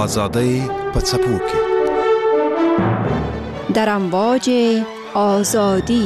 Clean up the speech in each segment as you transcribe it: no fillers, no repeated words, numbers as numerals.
آزادۍ په څپو کې در امواج آزادی.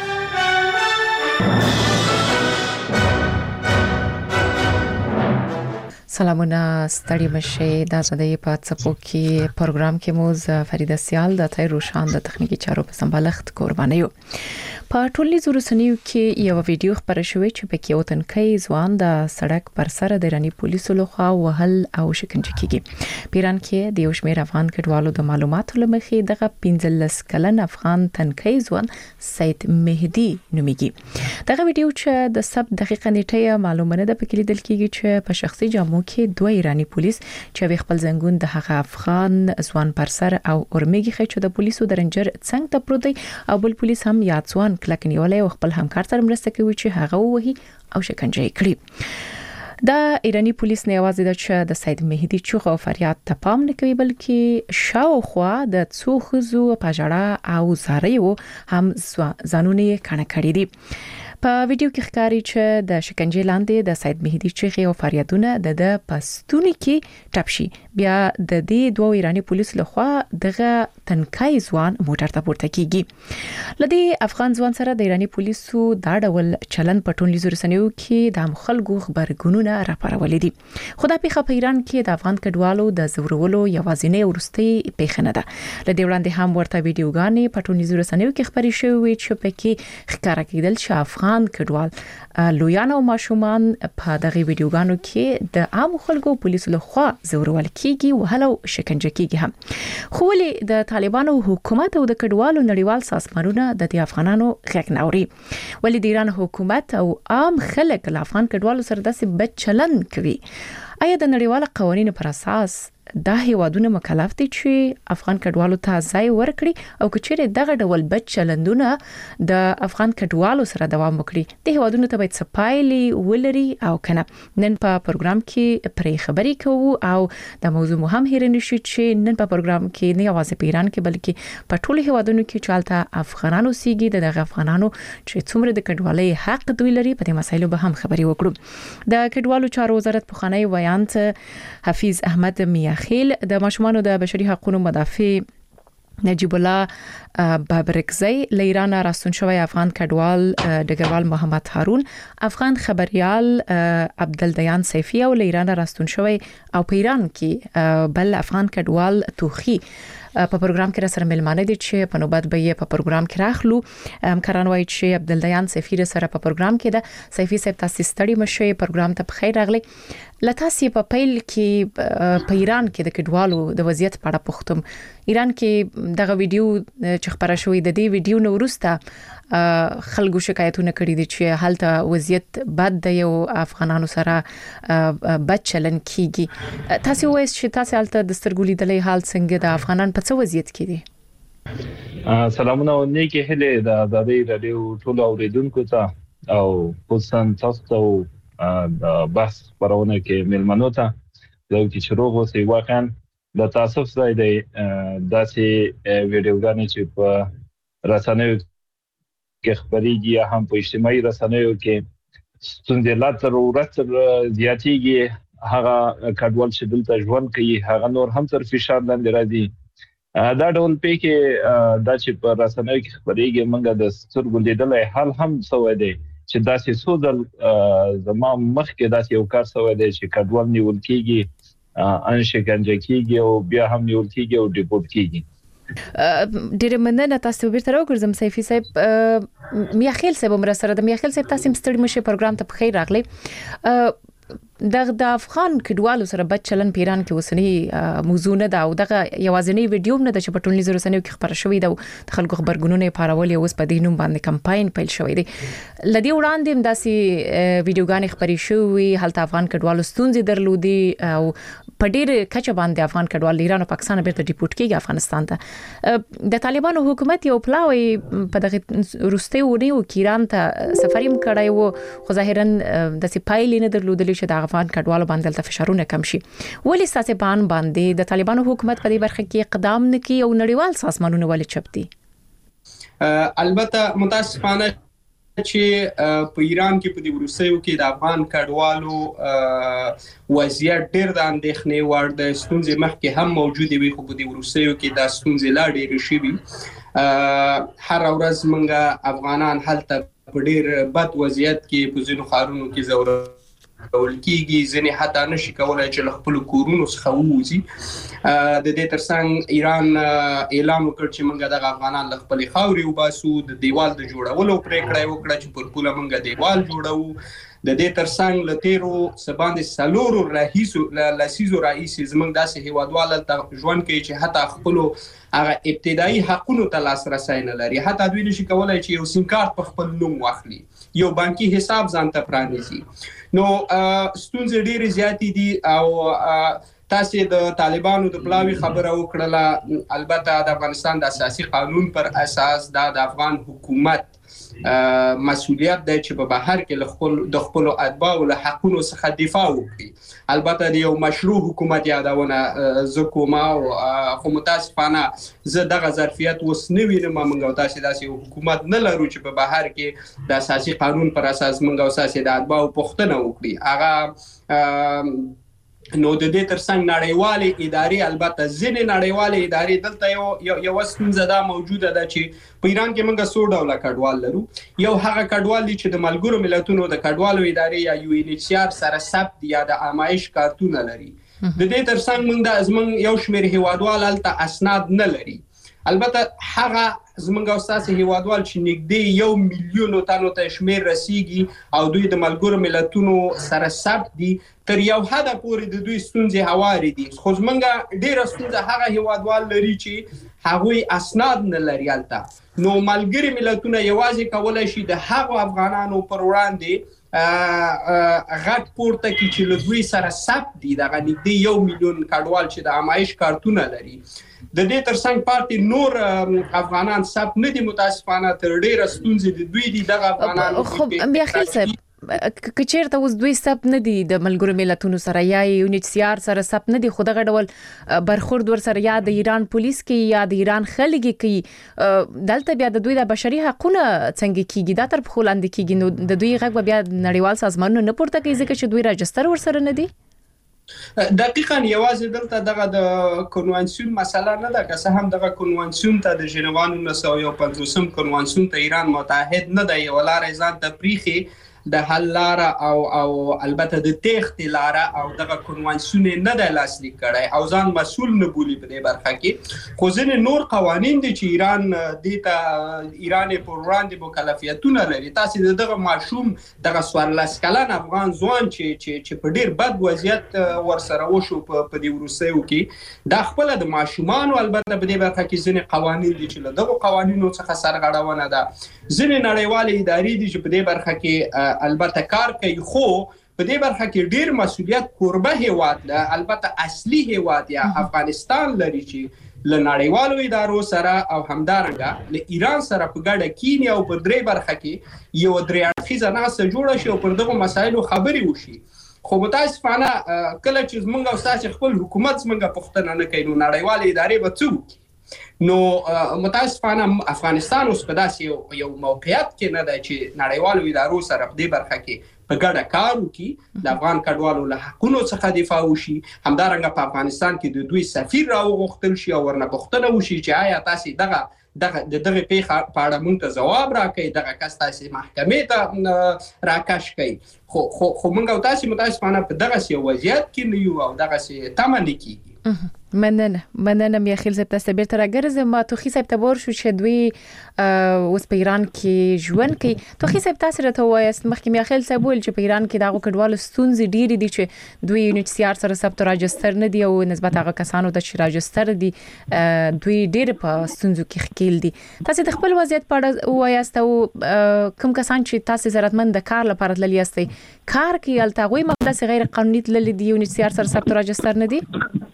سلامونه، ستړي مشه. د آزادۍ په څپو کې پروګرام کې موږ فریده سیال د تای روشان د تخنیکی چارو په سمبالښت قرباني یو. په ټولنیزو رسنیو کې یو ویډیو خبره شوې چې پکې یو تنکي ځوان د سړک پر سر د ایرانی پولیسو لخوا وهل او شکنجه کیږي. پیران کې د یو شمېر افغان کډوالو د معلوماتو لمخې دغه 15 کلن افغان تنکي ځوان سید مهدی نوميږي. دغه ویډیو چې د 7 دقیقې نیټه معلومه نه ده، پکې لیدل کیږي چې په شخصي جامو کې دوه ایرانی پولیس چې خپل زنګون د هغه افغان ځوان پر سر او اورمېږي چې د پولیسو د رنجر څنګ ته پروت دی، او بل پولیس هم یاد ځوان کلک نیولې او خپل همکار سره مرسته کوي چې هغه وهي او شکنجه یې کړي. دا ایرانی پولیس نه یوازې د سید مهدی چوغ او فریاد ته پام نه کوي، بلکې شاوخوا د څو خزو پاجړه او زاریو هم ځانونه کڼه کړی دي. په ویډیو کې ښکاري چې د شکنجې لاندې د سید مهدی چیغې او فریادونه د پستونی کې ټپ شي. بیا د دې دوه ایرانی پولیس لخوا دغه تنکي ځوان موټر ته پورته کیږي. لدی افغان ځوان سره د ایرانی پولیسو دا ډول چلن په ټولنیزو رسنیو کې د خلکو خبرګونونه راپارولې دي. خدای په ایران کې د افغان کډوالو د زورولو یوازینی ورستي پیښه نه ده. لدی وړاندې هم ورته ویډیوګانې په ټولنیزو رسنیو کې خبري شوې چې پکې ښکارا کېدل چې افغان کډوال لویان او ماشومان په دغه ویډیوګانو کې د عام خلکو پولیسو لخوا زورول کیږي او هلو شکنجه کیږي هم. خو ولې د طالبانو حکومت او د کډوالو نړیوال سازمانونه د افغانانو غږ نه اوري؟ ولې د ایران حکومت او عام خلک له افغان کډوالو سره داسې بد چلن کوي؟ آیا د نړیوال قوانینو پر اساس دا هیوادونه مکلف دي چې افغان کډوالو ته ځای ورکړي، او کچېره دغه ډول بد چلندونه د افغان کډوالو سره دوام وکړي د هیوادونو ته باید سپایلی ولري او کنه؟ نن په پروګرام کې پرې خبرې کوو او د موضوع مهم هیرن شي چې نن په پروګرام کې نه یوازې په ایران کې بلکې په ټولو هیوادونو کې چالتہ افغانانو سیګي دغه افغانانو چې څومره د کډوالۍ حق دوی لري په دې مسایلو به هم خبرې وکړو. د کډوالو چارو وزارت پخوانی ویانت حفیظ احمد میاخیل، د ماشومانو د بشري حقوقو مدافع نجیب الله بابرکزی، له ایران راستون شوی افغان کډوال ډګروال محمد هارون، افغان خبريال عبدالدیان سیفی، او له ایران راستون شوی او په ایران کې بل افغان کډوال توخی په پروګرام کې را سره ملمانه دي چې په نوبت به یې په پروګرام کې راخلو. همکاران وایي چې عبدالدیان سیفی سره په پروګرام کې ده. سیفی صاحب تاسو ستړي مشه، پروګرام ته بخیر راغلی. لتاسې په پیل کې په ایران کې د کډوالو د وضعیت په اړه پوښتم. ایران کې دغه ویډیو چې خبره شوې د دې ویډیو نو وروسته خلکو شکایتونه کړي دي چې هلته وضعیت بد دی او افغانانو سره بد چلن کیږي. تاسو وایي چې تاسو هلته د سترګو لیدلې حال څنګه د افغانان په څه وضعیت کې دي؟ سلامونه او نیکی هله د آزادۍ رادیو ټول اوریدونکو ته او خصوصا تاسو ته د بحث خبرونه کې ملمنو ته یو چې شروع وسی واقعا د تاسو ځای دی داسې ویډیوګانې چې په رسنیو کې خبريږي هم په اجتماعي رسنیو کې ستونزې لا تر ورځ زیاتېږي. هغه کډوال چې دلته ژوند کوي هغه نور هم تر فشار لاندې راځي. دا ډول پېکې دا چې په رسنیو کې خبريږي منګه د سترګو لیدلې حال هم سوې دي چې داسې سودل زما مخ کې داسې یو کار سوې دي چې کډوال نیول کېږي، ان شکنجه کېږي او بیا هم نیول کېږي او ډیپورت کېږي. ډېر مننه. تاسو بیرته راوګرځم سیفی صاحب. میاخیل صاحب مرسته د میاخیل صاحب تاسو ستړي مشه، پروګرام ته بخیر راغلی. د افغان کډوالو سره بد چلن پیران کې وسنی موضوع نه دا او دغه یوازینی ویډیو نه د په ټولنیزو رسنیو کې خبره شوې ده او د خلکو خبرګونونه پارول او اوس په دینوم باندې کمپاین پیل شوې ده. لدی وړاندې داسي ویډیوګانې خبري شوې هلته افغان کډوالو ستونزې درلودي او په ډېر کچه باندې افغان کډوال ایران او پاکستان بیرته ډیپورت کیږي افغانستان ته. د طالبانو حکومت یو پلاوی په دغه روسته ونیو کې ایران ته سفریم کړای وو، خو ظاهرا د سپایلې نه درلودل چې د افغان کډوالو باندې د فشارونه کم شي. ولې ساسه باندې د طالبانو حکومت په دې برخه کې اقدام نکي او نړیوال سازمانونه ولې چپ دي؟ البته متاسفانه چې په ایران کې په دې وروستیو کې د افغان کډوالو وضعیت ډېر د اندېښنې وړ د ستونزې مخکې هم موجودې وي، خو په دې وروستیو کې دا ستونزې لا ډېرې شوي. هر ورځ موږ افغانان هلته په ډېر بد وضعیت کې په ځینو ښارونو کې ځورول کېږي، ځینې حتی نشي کولی چې له خپلو کورونو څخه ووځي. د دې ترڅنګ ایران اعلان وکړ چې موږ دغه افغانان له خپلې خاورې وباسو، د دیوال د جوړولو پرېکړه یې وکړه چې پر پوله موږ دیوال جوړوو. د دې ترڅنګ له تیرو څه باندې 4 لسیزو راهیسې زموږ داسې هیوادوال هلته ژوند کوي چې حتی خپلو هغه ابتدایي حقونو ته لاسرسی نه لري. حتی دوی نشي کولی چې یو سیم کارت په خپل نوم واخلي، یو بانکي حساب ځان ته پرانیزي. نو ستونزې ډېرې زیاتې دي او تاسې د طالبانو د پلاوي خبره وکړله. البته د افغانستان د اساسي قانون پر اساس دا د افغان حکومت مسؤلیت دی چې په بهر کې د خپلو اتباعو له حقونو څخه دفاع وکړي. البته د یو مشروع حکومت یادونه زه کوم، خو متاسفانه زه دغه ظرفیت اوس نه وینم. موږ او تاسې داسې یو حکومت نه لرو چې په بهر کې د اساسي قانون پر اساس موږ او تاسې د اتباعو پوښتنه وکړي. هغه نو د دې ترڅنګ نړیوالې ادارې، البته ځینې نړیوالې ادارې، دلته یو ستونزه دا موجوده ده چې په ایران کې موږ 100 ډوله کډوال لرو. یو هغه کډوال دی چې د ملګرو ملتونو د کډوالو ادارې یا UNHCR سره ثبت یا د آمایش کارتونه لري. د دې ترڅنګ موږ یو شمېر هیوادوال هلته اسناد نه لري. البته هغه زموږ او ستاسې هیوادوال چې نږدې 1 میلیون تنو ته شمېر رسیږي او دوی د ملګرو ملتونو سره ثبت دي، تر یو حده پورې د دوی ستونزې هوارې دي. خو زموږ ډېره ستونزه هغه هیوادوال لري چې هغوی اسناد نه لري هلته. نو ملګري ملتونه یوازې کولی شي د هغو افغانانو پر وړاندې غږ پورته کړي چې له دوی سره ثبت دي، دغه نږدې 1 میلیون کډوال چې د آمایش کارتونه لري. د دې ترڅنګ پاتې نور افغانان ثبت نه دي. متاسفانه تر ډېره ستونزې د دوی دي دغه افغانان. خو بیا خیل صاحب که چیرته اوس دوی ثبت نه دي د ملګرو ملتونو سره یا UNHCR سره ثبت نه دي، خو دغه ډول برخورد ور سره یا د ایران پولیس کې یا د ایران خلک کې دلته بیا د دوی د بشري حقوقو څنګه کیږي دا تر خپل اند کیږي. نو د دوی غږ بیا نړیوال سازمانونو نه پورته کوي ځکه چې دوی راجستر ور سره نه دي. دقیقاً یوازې دلته دغه د کنوانسیون مسله نه ده، که څه هم دغه کنوانسیون ته د ژنیوا 1950 کنوانسیون ته ایران متحد نه دی، یوه لاره ځان ته پریښي د حل لاره او البته د تېښتې لاره، او دغه کنوانسیون نه دی لاسلیک کړی او ځان مسؤل نه بولي په دې برخه کې. خو ځینې نور قوانین دي چې ایران دې ته ایران پر وړاندې مکلفیتونه لري. تاسې دغه ماشوم دغه 14 کلن افغان ځوان چې په ډېر بد وضعیت ورسره وشو په دې وروستیو کې، دا خپله د ماشومانو البته په دې برخه کې ځینې قوانین دي چې له دغو قوانینو څخه سرغړونه ده. ځینې نړیوالې ادارې دي چې په دې برخه کې البته کار کوي، خو په دې برخه کې ډیر مسؤلیت کوربه هیواد ده، البته اصلي هیواد یا افغانستان لري چې له نړیوالو ادارو سره او همدارنګه له ایران سره په ګډه کینی او په درې برخه کې یو درې اړخیزه ناسته جوړه شي او پر دغه مسایلو خبرې وشي. خو متاسفانه کله چې موږ او تاسو خپل حکومت موږ پوښتنه نه کوي، نو نړیوالې ادارې به څه وکړي؟ نو متاسفانه افغانستان اوس په داسې یو موقعیت کې نه دی چې نړیوالو ادارو سره په دې برخه کې په ګډه کار وکړي، د افغان کډوالو له حقونو څخه دفاع وشي. همدارنګه په افغانستان کې د دوی سفیر راوغوښتل شي او ورنه پوښتنه وشي چې آیا تاسو دغه پیښه په اړه موږ ته ځواب راکړئ، دغه کس تاسو محکمې ته راکش کړئ. خو موږ او تاسو متاسفانه په دغه وضعیت کې نه یو او دغه تمه نه کیږي. مننه میخیل صاحب، تاسو بیرته راګرځم. توخی صاحب تبور شو چې دوی اوس په ایران کې ژوند کوي. توخی صاحب تاسو راته وایست مخکې میخیل صاحب ویل چې په ایران کې دغه کډوالو ستونزې ډېرې دي چې دوی UNHCR سره ثبت راجستر نه دي او نسبت هغه کسانو ته چې راجستر دي دوی ډېر په ستونزو کې ښکیل دي. تاسو د خپل وضعیت په اړه وایست او کوم کسان چې تاسو ضرورتمند د کار لپاره تللی یاستئ کار کوي الته غوي مقدس غیر قانوني تللی دي UNHCR سره ثبت راجستر نه دي؟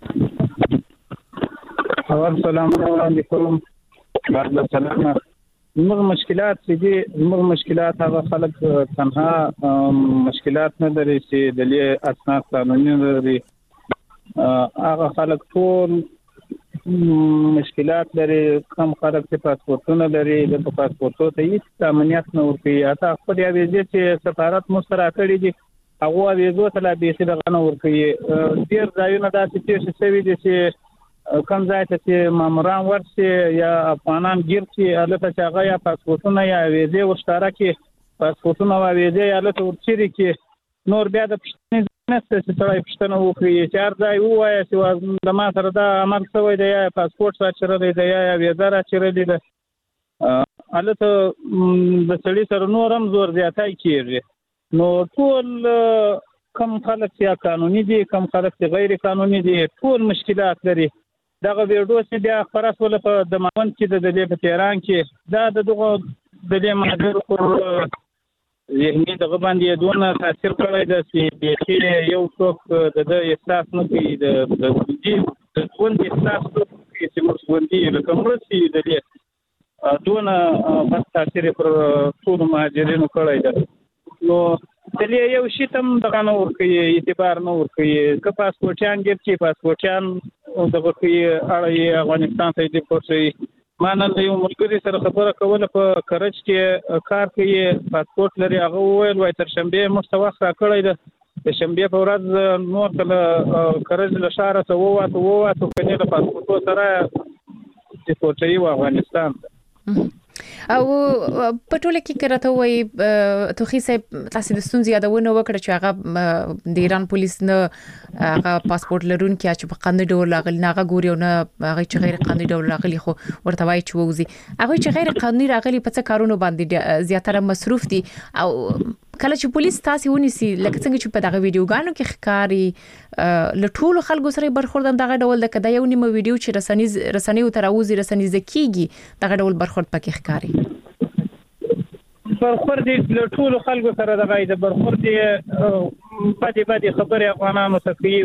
السلام علیکم. بعد السلام. موږ مشکلات هغه خلک تنها مشکلات نه لري چې د اسناد قانوني لري، هغه خلک ټول مشکلات لري کم خلک چې پاسپورتونه لري د پاسپورتو ته هیڅ امنیت نه ورکوي اته خو د ویزې چې سفارت مسترا کړی دي هغه ویزو ته لا به څه غنه ورکوي ډیر ځایونه دا چې شوي دي چې کم ځای ته چې ماموران ورسي یا افغانان گیر چې الته چې هغه یا پاسپورتونه یا ویزې ورشتاره کې پاسپورتونه او ویزې الته ورچري کې نور بیا د پښتنې نسته چې سړی پښتنه وکړي چې هر ځای ووایي چې د ما سره دا عمل شوی دی یا پاسپورت راچرلی دی یا ویزه راچرلې ده هلته د سړي سره نور هم زور زیاتی کېږي نو ټول کم خلک چې قانوني دي کم خلک چې غیر قانوني دي ټول مشکلات لري دغه ویډیو چې بیا خپره شوله په دماوند کې د دې په تهران کې دا د دغه د دې مهاجر پر ذهني دغه باندې دونه تاثیر کړی دی چې بیخي یو څوک د احساس نه کوي د دې ژوند احساس کوي چې موږ ژوندي یو لکه مرسي د دې دونه بس تاثیر پر ټول مهاجرینو کړی دی نو دلې یو شي تم دغه نه ورکوي اعتبار نه ورکوي که پاسپورټیان ګیر چې پاسپورټیان دغه کوي اړه افغانستان ته دې پورسي مانه یو ملګری سره خبره کوله په کرج کې کار کوي پاسپورت لري هغه وویل وای تر شنبه مستوخ را کړی ده د شنبه په ورځ نور کله کرج له ښار ته ووته کني د پاسپورت سره چې پورتي و افغانستان او په ټوله کې کرته وای توخي صاحب تاسو د ستونزې یادونه وکړه چې هغه د ایران پولیس نه هغه پاسپورت لرونکي چې په قانوني ډول راغلي نه هغه ګوري او نه هغه چې غیر قانوني ډول راغلي خو ورته وایي چې ووزي هغه چې غیر قانوني راغلي په څه کارونو باندې زیاتره مصروف دي او کله چې پولیس تاسو ونیسي لکه څنګه چې په دغه ویډیوګانو کې ښکاری له ټولو خلکو سره برخورد دغه ډول د کدا یو نیمه ویډیو چې رسنۍ او تراوزي رسنۍ زکیږي دغه ډول برخورد پکې ښکاری برخورد له ټولو خلکو سره دغه د برخورد باندې خبره افغانانو ته کوي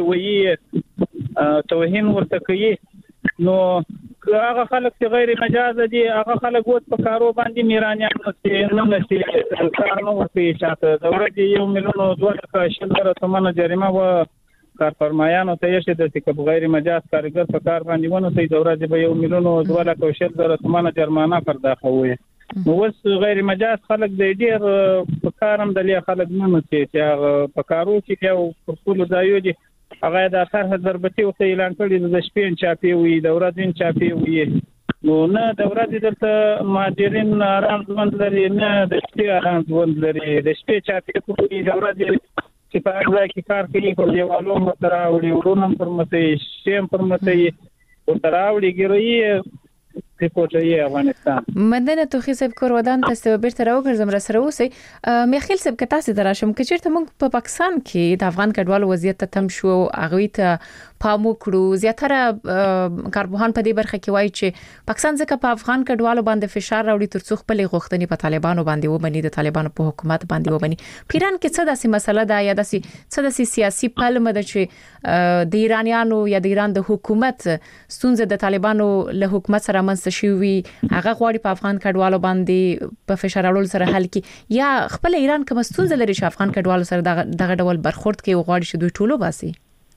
وایي توهین ورته کوي نو هغه خلک چې غیر مجاز دي هغه خلک وڅ په کارو باندې میرانیان نه نشي کار نه ورته شاته د ورځې 1,200,000 تومانه جریمه و کارفرمایانو ته یې شته چې غیر مجاز کارګر په کار باندې ونه سي د ورځې به 1,200,000 تومانه جرمانه پرداخته وي نو وس غیر مجاز خلک د ډیر په کارم د لې خلک نه نشي چې په کارو کې یو پرکول ځایو دي هغه د اخر ضربتي او اعلان کړی د شپې چاپی وي د ورځې چاپی وي نو نه د ورځې دلته مهاجرین آرام ژوند لري نه د شپې آرام ژوند لري د شپې چاپی کوي د ورځې چې په هغه کې کار کوي خو دیوالو مترا وړي ورونم پر مته شیم پر مته ورته راوړي ګروي ریپورټي افغانستان مندنه توخي صاحب کورودان تاسو بیرته راوګرځم را سره اوسئ میخیل صاحب که تاسو دراشم که چیرته موږ په پاکستان کې د افغان کډوالو وضعیت ته تم شو هغه ته پام وکړو زیاتره کارپوهان په دې برخه کې وایي چې پاکستان ځکه په افغان کډوالو باندې فشار راوړي ترڅو خپل غوښتنې په طالبانو باندې وبني د طالبانو په حکومت باندې وبني پیران کې څه داسې مسله ده یا داسې سیاسي پلمه ده چې د ایرانیانو یا د ایران د حکومت ستونزه د طالبانو له حکومت سره منځ شوی هغه غواړي په افغان کډوالو باندې په فشار راوړل سره حل کړي یا خپل ایران کوم ستونزه لري چې افغان کډوالو سره دغه ډول برخورد کوي غواړي چې دوی ټولو باسي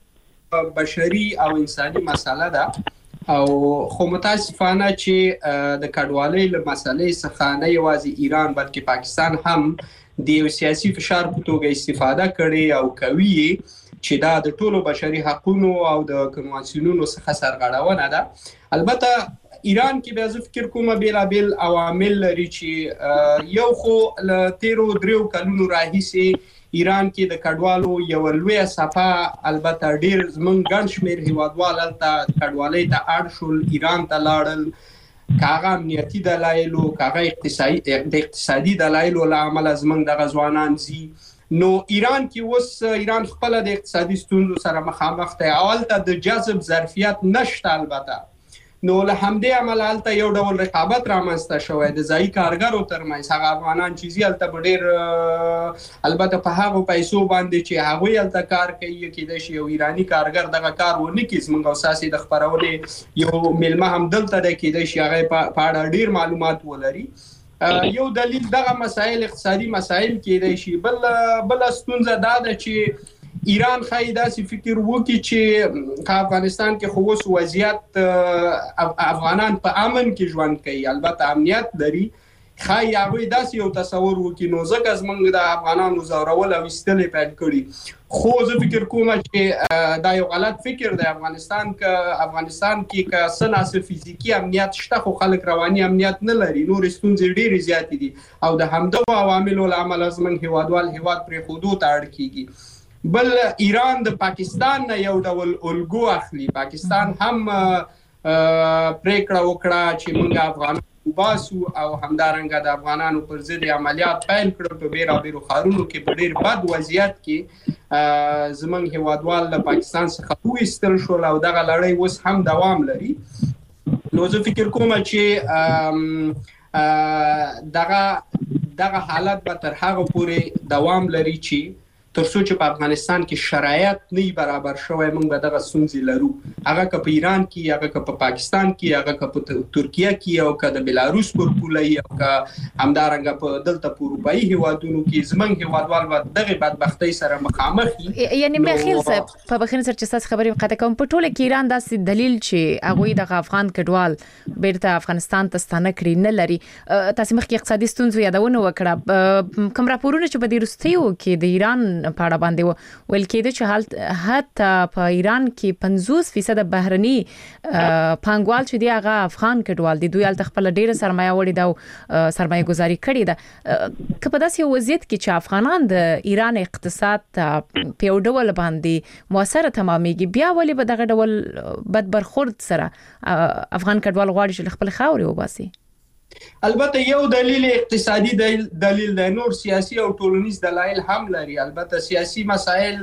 بشري او انساني مسله ده او خو متاسفانه چې د کډوالۍ له مسلې څخه نه یوازې ایران بلکې پاکستان هم د سیاسي فشار په توګه استفاده کړي او کوي چې دا د ټولو بشري حقوقو او د کنوانسیونونو څخه سرغړونه ده البته ایران کې بیا زه فکر کوم بیلابل عوامل لري چې یو خو ل 13 کلونو راهیسې ایران کې د کډوالو یو لوی صفه البته ډیر زمونږ ګڼ شمیر هیوادوال ته کډوالۍ ته اړ شول ایران ته لاړل کاغه امنیتي دلایلو کاغه اقتصادي دلایلو لامل زمونږ د غزوانان زی نو ایران کې اوس ایران خپل د اقتصادي ستونزو سره مخامخ دی اول ته د جذب ظرفیت نشته البته نو له همدې عمله هلته یو ډول رقابت رامنځته شوی د ځایي کارګرو ترمنځ هغه افغانان چې هلته ډېر البته په هغو پیسو باندې چې هغوی هلته کار کوي کېدای شي یو ایراني کارګر دغه کار ونه کړي زموږ اساسي د خپرونې یو میلمه هم دلته دی کېدای شي هغه په اړه ډېر معلومات ولري یو دلیل دغه مسایل اقتصادي مسایل کېدای شي بل ستونزه دا ده چې ایران خای داسې فکر وکړي چې افغانستان کې خو اوس وضعیت افغانان په امن کې ژوند کوي، البته امنیت لري، خای هغه داسې یو تصور وکړي نو ځکه زمونږ د افغانانو زورول او استل پیل کړي. خو زه فکر کوم چې دا یو غلط فکر دی. افغانستان کې که سناسه فزیکی امنیت شته خو خلک رواني امنیت نه لري، نور ستونزې ډېرې زیاتې دي او د همدغو عواملو له امله زمونږ هیوادوال هیواد پرېښودو ته اړ کیږي. بل ایران د پاکستان نه یو ډول الګو اخلي. پاکستان هم پریکړه وکړه چې موږ افغانان وباسو او همدارنګه د افغانانو پر ضد عملیات پیل کړل په بیرابیرو ښارونو کې په ډېر بد وضعیت کې زمونږ هیوادوال له پاکستان څخه وایستل شول او دغه لړۍ اوس هم دوام لري. نو زه فکر کوم چې دغه حالت به تر هغه پورې دوام لري چې تر څو چې په افغانستان کې شرایط نه برابر شوی موږ به دغه ستونزې لرو. هغه که په ایران کې، هغه که په پاکستان کې، هغه که په ترکیه کې، او که د بلاروس پر پوله او که همدارنګه په دلته په اروپایي هیوادونو کې زمونږ هیوادوال به دغه بدبختۍ سره مخامخ وي. یعنی میخیل صاحب په بخښنې سره چې تاسو خبرې قطع کوم، په ټوله کې ایران داسې دلیل چې هغه د افغان کډوال بیرته افغانستان ته ستانه کړی نه لري. تاسو مخکې اقتصادي ستونزې یادونه وکړه، کوم راپورونه چې په دې وروستیو کې د ایران په اړه باندې ویل کېده چې حتی په ایران کې 50% بهرني پانګوال چې دی هغه افغان کډوال دي، دوی الته خپل ډیره سرمایه وړي دا او سرمایه گذاري کړې ده. که په داسې وضعیت کې چې افغانان د ایران اقتصاد په یو ډول باندې موثر تمامېږي، بیا ولې به دغه ډول بد برخورد سره افغان کډوال غواړي چې خپل خاورې وباسي؟ البته یو دلیل اقتصادي دلیل دی، نور سیاسي او ټولنیز دلایل هم لري. البته سیاسي مسایل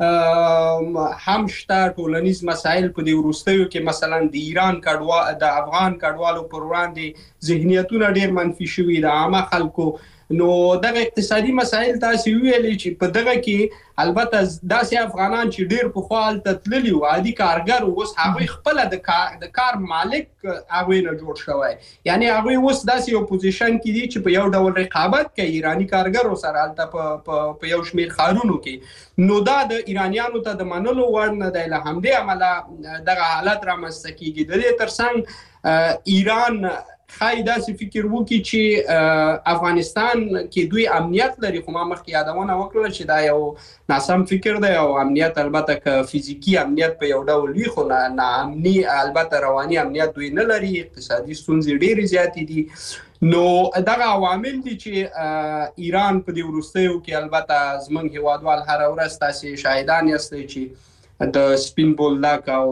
هم شته، ټولنیز مسایل په دې وروستیو کې مثلا د ایران کډوال د افغان کډوالو پر وړاندې ذهنیتونه ډېر منفي شوي د عامه خلکو. نو دغه اقتصادي مسایل تاسو ویلي چې په دغه کې البته داسې افغانان چې ډېر په خپل تتللی او عادي کارګر اوس هغه خپل د کار مالک هغه نه جوړ شوی، یعنی هغه اوس داسې یو پوزیشن کې دي چې په یو ډول رقابت کوي ایرانی کارګرو سره البته په یو شمیر خارونو کې. نو دا د ایرانیانو ته د منلو وړ نه دی. له همدې عمله دغه حالت رامنځته کیږي. د دې ترڅنګ ایران خای داسې فکر وکړي چې افغانستان کې دوی امنیت لري، خو ما مخکې یادونه وکړه چې دا یو ناسم فکر دی او امنیت البته که فزیکی امنیت په یو ډول وي خو نه امني البته رواني امنیت دوی نه لري. اقتصادي ستونزې ډېرې زیاتې دي. نو دغه عوامل دي چې ایران په دې وروستیو کې البته زمونږ هیوادوال هر ورځ تاسې شاهدان یاستئ چې د سپین بولدک او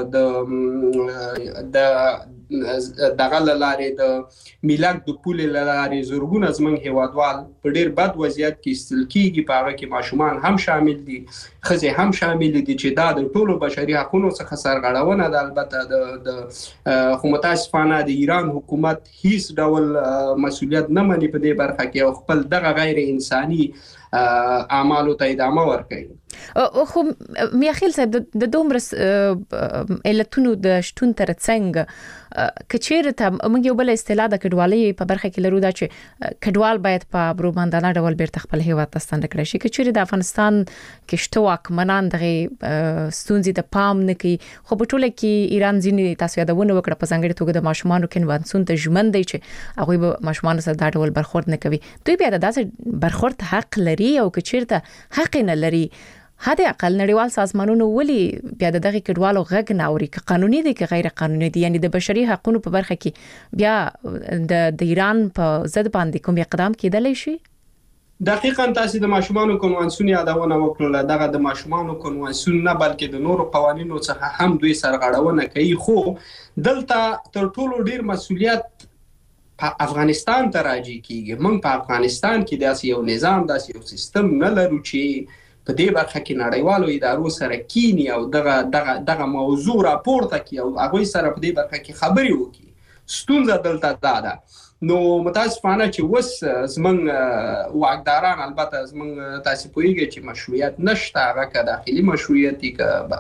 د دغه لارې د میلک د پولې لارې زورګونه زمونږ هیوادوال په ډېر بد وضعیت کې ایستل کېږي. په هغه کې ماشومان هم شامل دي، ښځې هم شامل دي چې دا د ټولو بشري حقونو څخه سرغړونه ده. البته د خو متاسفانه د ایران حکومت هیڅ ډول مسؤلیت نه مني په دې برخه کې او خپل دغه غیر انساني اعمالو ته ادامه ورکوي. خو میاخیل صاحب د دومره علتونو د شتون ترڅنګ کچېره ته موږ یو بل اصطلاح د کډوالۍ په برخه کې لرو، دا چې کډوال باید په بروباندانه ډول بیرته خپل هیواد ته ستانه کړي شي. کچېره د افغانستان کې شته واکمنان دغه ستونزې ته پام نه کوي، خو په ټوله کې ایران ځینې تاسو یادونه وکړه په ځانګړي توګه د ماشومانو کنوانسیون ته ژمن دی چې هغه به ماشومان سره دا ډول برخورد نه کوي. دوی بیا د داسې برخورد حق لري او کچېره حق نه لري. هدا اقل نړیوال سازمانونو ولي بیا دغه کډوالو غږ نه اوري، که قانوني دي که غیر قانوني دي، یعنی د بشري حقوقو په برخه کې بیا د ایران په ضد باندې کوم اقدام کېدلی شي؟ دقیقاً تاسو د ماشومانو کنوانسیون یادونه وکړه. دغه د ماشومانو کنوانسیون نه بلکې د نورو قوانینو څخه هم دوی سرغړونه کوي. خو دلته تر ټولو ډیر مسؤلیت په افغانستان ته راځي کیږي. موږ په افغانستان کې داسې یو نظام داسې یو سیستم نه لرو چې په دې برخه کې نړیوالو ادارو سره کینی او دغه موضوع راپورته کی او هغه سره په دې برخه کې خبري وکړي. ستونزه دلته دا ده. نو متاسفانه چې وس زمونږ واکداران البته زمونږ تاسو پوهیږئ چې مشروعیت نشته، هغه که داخلي مشروعیت که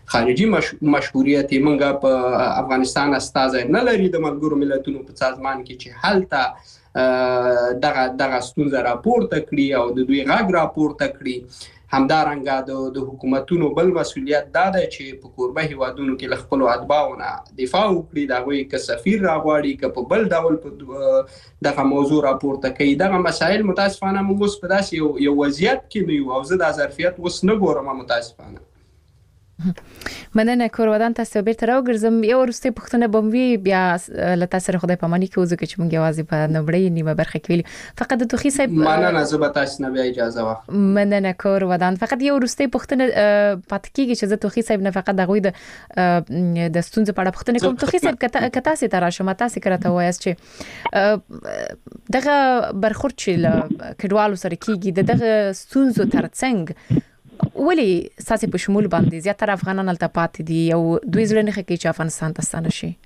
خارجي مشهوریت منګه په افغانستان استازي نه لري د ملګرو ملتونو په سازمان کې چې حالته دغه ستونزه راپورته کړي او د دوی غږ راپورته کړي. همدارنګه د حکومتونو بل مسؤلیت دا ده چې په کوربه هیوادونو کې له خپلو اتباعونه دفاع وکړي، د هغوی که سفیر راغواړي که په بل ډول په دغه موضوع راپورته کوي. دغه مسایل متاسفانه موږ اوس په داسې یو وضعیت کې نه یو او زه دا ظرفیت اوس نه ګورم متاسفانه. مننه کورودان تاسو بیرته راوګرځم. یو وروستي پوښتنه به وي بیا له تاسو سره خدای پاماني کوو ځکه چې موږ یوازې په نوبړې نیمه برخه کې ویل فقط د توخي صاحب مننه زه به تاسو نه بیا اجازه واخلم. مننه کورودان. فقط یو وروستي پوښتنه پاتې کیږي چې زه توخي صاحب نه فقط دغه د ستونزې په اړه پوښتنه کوم. توخي صاحب که تاسو ته راشم تاسو کړه وایاست چې دغه برخورد چې له کډوالو سره کیږي دغه ستونزو ترڅنګ ولی ساسي په شمول باندې زیاتره افغانان الته پاتې دي او دوی زړه نه کوي چې افغانستان ته ستانه شي؟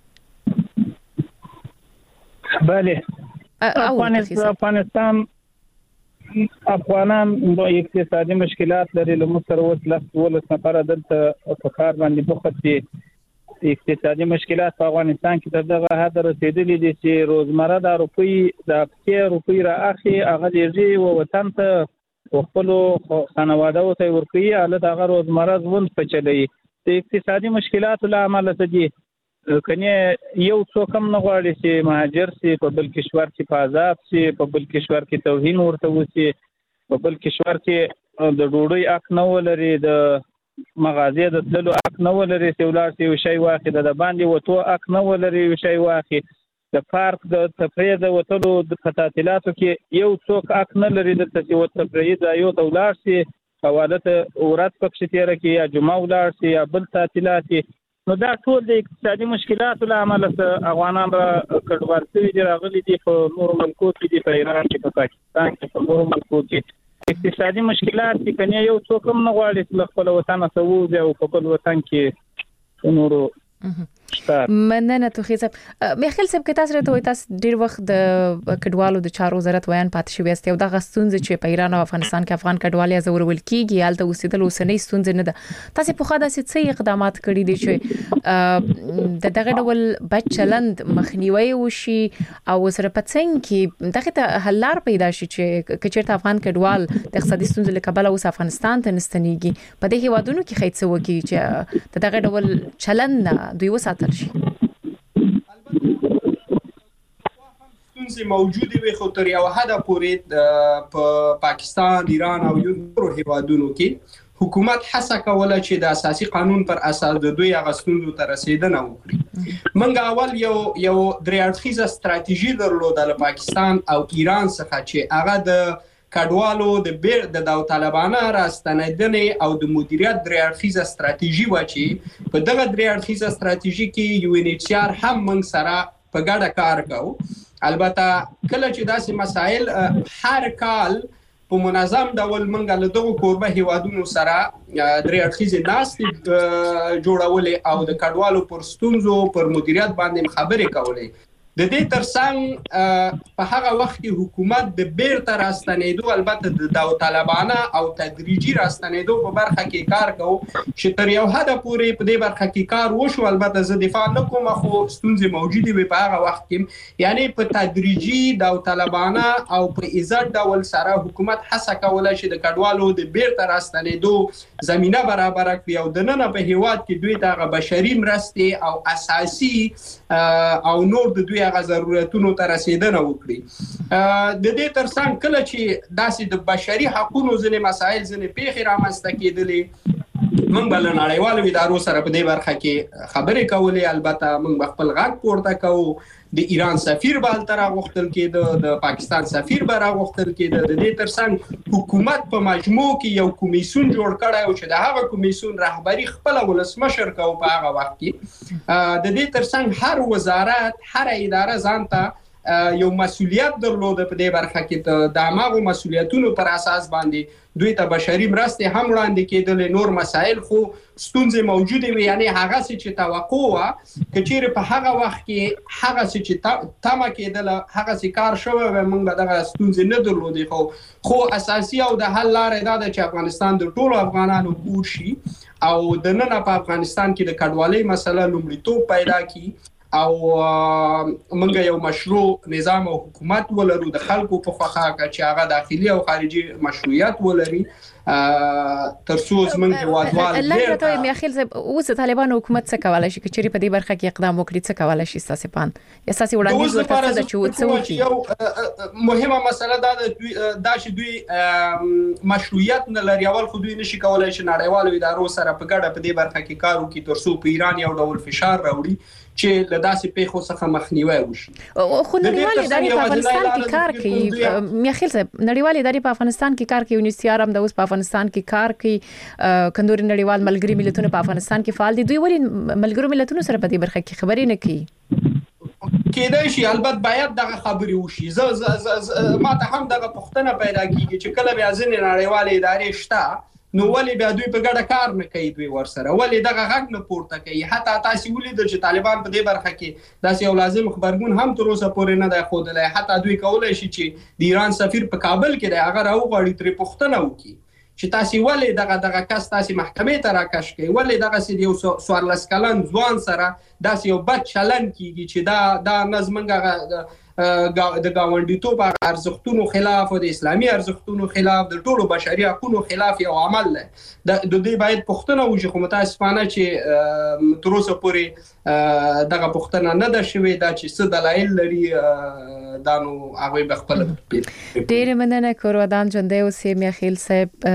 بله افغانستان افغانان د اقتصادي مشکلات لري. له مصر ولس نفر دلته په کار باندې بوخت دي. اقتصادي مشکلات په افغانستان کې تر دغه حد رسیدلي دي چې روزمره د روپۍ رااخي هغه دیږي او وطن ته خپل خانواده او ته ورکوي حالت هغه روزمره ژوند په چلوي. د اقتصادي مشکلاتو له امله څه کني یو څوک هم نه غواړي چې مهاجر سي په بل کشور کې په عذاب سي، په بل کشور کې توهین ورته وشي، په بل کشور کې د ډوډۍ حق نه ولري، د مغازې د تللو حق نه ولري، چې ولاړ سي یو شی واخلي، د باندې وتو حق نه ولري یو شی واخلي، د پارک د تفریح د وتلو د تعطیلاتو کې یو څوک حق نه لري د تفریح ځایو ته ولاړ سي، حواله ورځ پکې تیر کې یا جمعه ولاړ سي یا بل تعطیلات. نو دا ټول د اقتصادي مشکلاتو له امله افغانان کډوال شوي دي، راغلي دي په نورو ملکو کې دي، په ایران کې، په پاکستان کې، په نورو ملکو کې اقتصادي مشکلات دي. کني یو څوک هم نه غواړي چې خپل وطن ته ووځي او په خپل وطن کې نورو مننه توخي صاحب. میخیل صاحب که تاسو راته وایي تاسو ډیر وخت د کډوالو د چارو وزارت ویان پاتې شوی یاست او دغه ستونزې چې په ایران او افغانستان کې افغان کډوال یا زورول کیږي هلته اوسېدل اوسنۍ ستونزې نه ده. تاسو په خاطر څه اقدامات کړی دي چې د دغه ډول بد چلند مخنیوي وشي او سره پڅنګ کې دغه ته حل لار پیدا شي چې کچېرته افغان کډوال د اقتصادي ستونزې له کبله اوس افغانستان ته نستنیږي په دغه هیوادونو کې خیڅ وکړي چې دغه ډول چلند دوی وساتل شي. ستونزې موجودې وي خو تر یو حده پورې په پاکستان، ایران او نورو هیوادونو کې حکومت هڅه کوله چې د اساسي قانون پر اساس د دوی هغه ستونزو ته رسیدنه وکړي. موږ اول یو درې اړخیزه ستراتیژي درلوده له پاکستان او ایران څخه چې هغه د کډوالو د داوطلبانه راستنیدنې او د مدیریت درې اړخیزه ستراتیژي و چې په دغه درې اړخیزه ستراتیژي کې UNHCR هم موږ سره په ګډه کار کوو. البته کله چې داسې مسایل هر کال په منظم ډول موږ له دغو کوربه هیوادونو سره درې اړخیزې ناستې جوړولې او د کډوالو پر ستونزو پر مدیریت باندې خبرې کولې. د دې ترڅنګ په هغه وخت کې حکومت د بیرته راستنېدو البته د داوطلبانه او تدریجي راستنېدو په برخه کې کار کوو چې تر یو حده پورې په دې برخه کې کار وشو. البته زه دفاع نه کوم خو ستونزې موجودې وي په هغه وخت کې، یعنی په تدریجي داوطلبانه او په عزت ډول سره حکومت هڅه کوله چې د کډوالو د بیرته راستنېدو زمینه برابر کړي او د نن په هیواد کې دوی ته بشري مرستې او اساسي او نور د دوی هغه ضرورتونو ته رسیدنه وکړي. د دې ترڅنګ کله چې داسې د بشري حقوقو ځینې مسایل ځینې پیښې رامنځته کېدلې موږ به له نړیوالو ادارو سره په دې برخه کې خبرې کولې. البته موږ خپل غږ پورته کوو. د ایران سفیر به هلته راغوښتل کېده، د پاکستان سفیر به راغوښتل کېده. د دې ترڅنګ حکومت په مجموع کې یو کمیسیون جوړ کړی او چې د هغه کمیسیون رهبري خپله ولسمشر کوو په هغه وخت کې. د دې ترڅنګ هر وزارت، هر اداره ځان ته یو مسؤلیت درلوده په دې برخه کې. د هماغو مسؤلیتونو پر اساس باندې دوی ته بشري مرستې هم وړاندې کېدلې. نور مسایل خو ستونزې موجودې وي، یعنی هغه څه چې توقع وه که چیرې په هغه وخت کې هغه څه چې تمه کېدله هغه څه کار شوی وی موږ به دغه ستونزې نه درلودې. خو اساسي او د حل لاره دا ده چې افغانستان د ټولو افغانانو کور شي او د نن په افغانستان کې د کډوالۍ مسله لومړیتوب پیدا کی او موږ یو مشروع نظام او حکومت ولرو د خلکو په خوخه چې هغه داخلي او خارجي مشروعیت ولري ترڅو زمونږ هیوادوال لکه میاخیل صاحب اوس طالبان حکومت څه کولای شي چې په دې برخه کې اقدام وکړي څه کولای شي تاسو پان اساسي وړاندیز ورته د چوڅو یو مهمه مسله دا چې دوی مشروعیت نه لري اول خو دوی نشي کولای چې نړیوالو ادارو سره په ګډه په دې برخه کې کار وکړي ترڅو په ایران یو ډول فشار راوړي چې له داسې پیښو څخه مخنیوي وشي. خو نړیوال ادارې په افغانستان کې کار کوي میاخیل صاحب نړیوال ادارې په افغانستان کې کار کوي UNHCR هم د اوس په افغانستان کې کار کوي کندوري نړیوال ملګری ملتونو په افغانستان کې فعال دي دوی ولې ملګرو ملتونو سره په دې برخه کې خبرې نه کوي کېدای شي البته باید دغه خبرې وشي زه ما ته هم دغه پوښتنه پیدا کیږي چې کله بیا ځینې نړیوال ادارې شته نو ولې بیا دوی په ګډه کار نه کوي دوی ورسره ولې دغه غږ نه پورته کوي حتی تاسو ولید چې طالبان په دې برخه کې داسې یو لازم خبرګون هم تر اوسه پورې نه دی ښودلی حتی دوی کولای شي چې د ایران سفیر په کابل کې دی هغه راوغواړي ترې پوښتنه وکړي چې تاسو ولې دغه کس تاسو محکمې ته راکش کوي ولې دغه سید یو 14 کلن ځوان سره داسې یو بد چلن کیږي چې دا نظمنګ د گاونډیتوب ارزښتونو خلاف او د اسلامي ارزښتونو خلاف د ټولو بشري حقوقو خلاف یو عمل دی د دې باید پوښتنه وشي خو متاسفانه چې تر اوسه پورې دغه پوښتنه نه ده شوې دا چې څه دلایل لري دا نو هغه به خپل ډېر مننه کورودان ژوندۍ اوسې میاخیل صاحب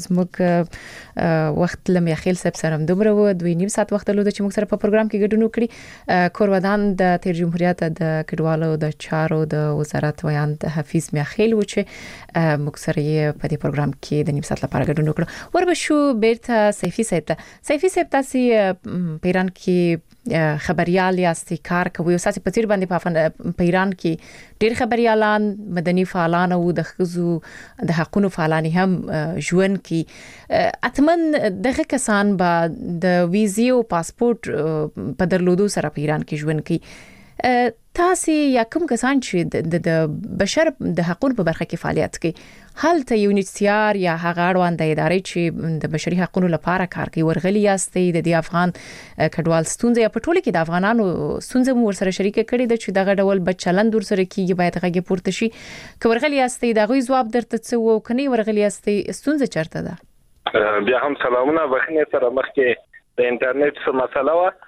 زموږ وخت لم میاخیل صاحب سره دومره و 2.5 ساعت وخت لود چې موږ سره په پروګرام کې ګډون وکړي کورودان د تیر جمهوریت د کډوالو د چارو د وزارت ویاند حفیظ میاخیل و چې موږ سره په دې پروګرام کې د 2 ساعت لپاره ګډون وکړو وربشو بیرته سیفی صاحب تاسو په ایران کې خبريال یاستي کار کوي او ساسي پتیر باندې په ایران کې ډېر خبريالان مدني فعالان او د خزو د حقوقو فعالان هم ژوند کې اتمن دغه کسان به د ویزې او پاسپورت په درلودو سره په ایران کې ژوند کوي تاسو یا کوم کسان چې د بشر د حقوقو په برخه کې فعالیت کوي هلته UNHCR یا هغه اړوند ادارې چې د بشري حقوقو لپاره کار کوي ورغلي یاستي د افغان کډوال ستونزې یا په ټوله کې د افغانانو ستونزې مو ورسره شریک کړي د چې دغه ډول بچلند ورسره کیږي باید هغه پورته شي که ورغلي یاستي دغه جواب درته څه وو کني ورغلي یاستي ستونزه چرته ده بیا هم سلامونه بخنه سره مخکې د انټرنیټ څه مسله و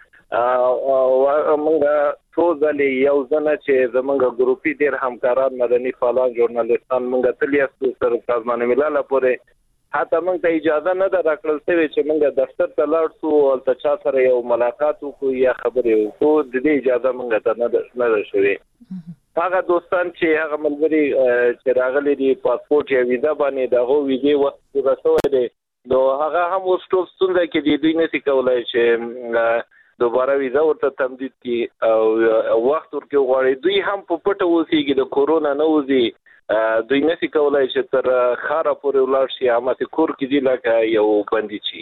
او موږ ټول یو ځنه چې زمونږ ګروپي ډېر همکاران مدني فعالان ژورنالیستان موږ تل یې سره سازمان ملل پورې حتی موږ ته اجازه نه درکړل شوې چې موږ دفتر ته لاړ شو او ته چا سره یو ملاقات وکړو یا خبرې وکړو د دې اجازه موږ ته نه شوې هغه دوستان چې هغه ملګري چې راغلي دي پاسپورت یا ویزا باندې دغه ویزې وخت ورسوي دي نو هغه هم اوس ټول ستونزه کې دي دوی نشي کولای چې دوباره ویزا ورته تمدید کی او وخت ورکو غواړي دوی هم په پټه اوسېږي د کورونا نه وځي دوی نشي کولای چې تر خاره پورې ولاړ شي امته کور کې دی لکه یو بندي شي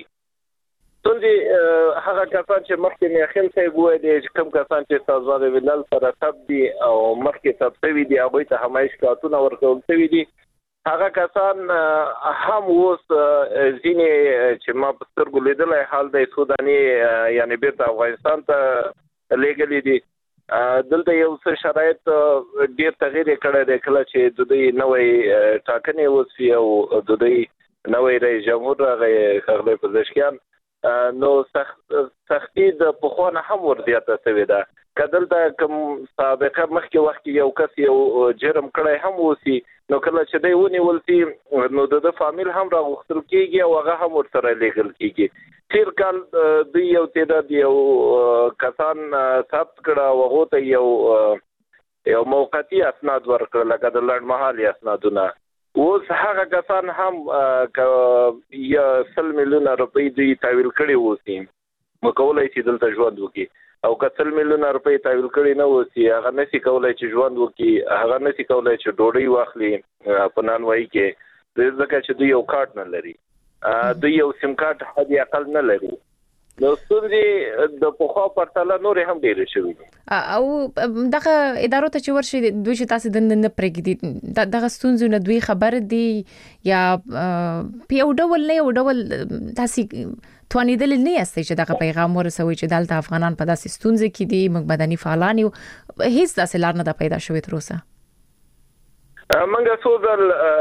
څنګه هغه کسان چې مخکې میاخیل صاحب وایي چې کوم کسان چې سازمان ملل سره تب دي او مخکې تبوي دي هغه ته همایش کارتونه ورکول شوی دي هغه کسان هم اوس ځینې چې ما په سترګو لیدلای حال د سوداني یعنی بیرته افغانستان ته لېږلي دي دلته یو څه شرایط ډېر تغیر کړی دی کله چې د دوی نوې ټاکنې وشي او د دوی نوې رئیس جمهور راغی ښاغلی پزشکیان نو سختي د پخوانه هم ورزیاته شوې ده که دلته کوم سابقه مخکې وخت یو کس یو جرم کړی هم وشي نو کله چې دی ونیول شي نو د فامیل هم راغوښتل کېږي او هغه هم ورسره لیږل کېږي تیر کال دوی یو تعداد یو کسان ثبت کړه او هغه ته یو موقتی اسناد ورکړل لکه د لنډمهالي اسنادونه اوس هغه کسان هم یا 100 میلیونه روپۍ دوی تحویل کړي وسی مکولای شي دلته ژوند وکړي او که 100 میلیونه روپۍ تحویل کړي نه وسی هغه نشي کولای چې ژوند وکړي هغه نشي کولای چې ډوډۍ واخلي په نانوایي کې ځکه چې دوی یو کارت نه لري دوی یو سیم کارت حد اقل نه لري نو ستونزې د پخوا پرتله نورې هم ډېرې شوې دي او دغه ادارو ته چې ورشي دوی چې تاسو د نه پرېږدي دغه ستونزې نه دوی خبر دي یا په یو ډول نه یو ډول تاسو توانیدل نه یاستئ چې دغه پیغام ورسوي چې دلته افغانان په داسې ستونزې کې دي موږ مدني فعالان یو هیڅ داسې لار نه پیدا شوې تر اوسه منګه سوزل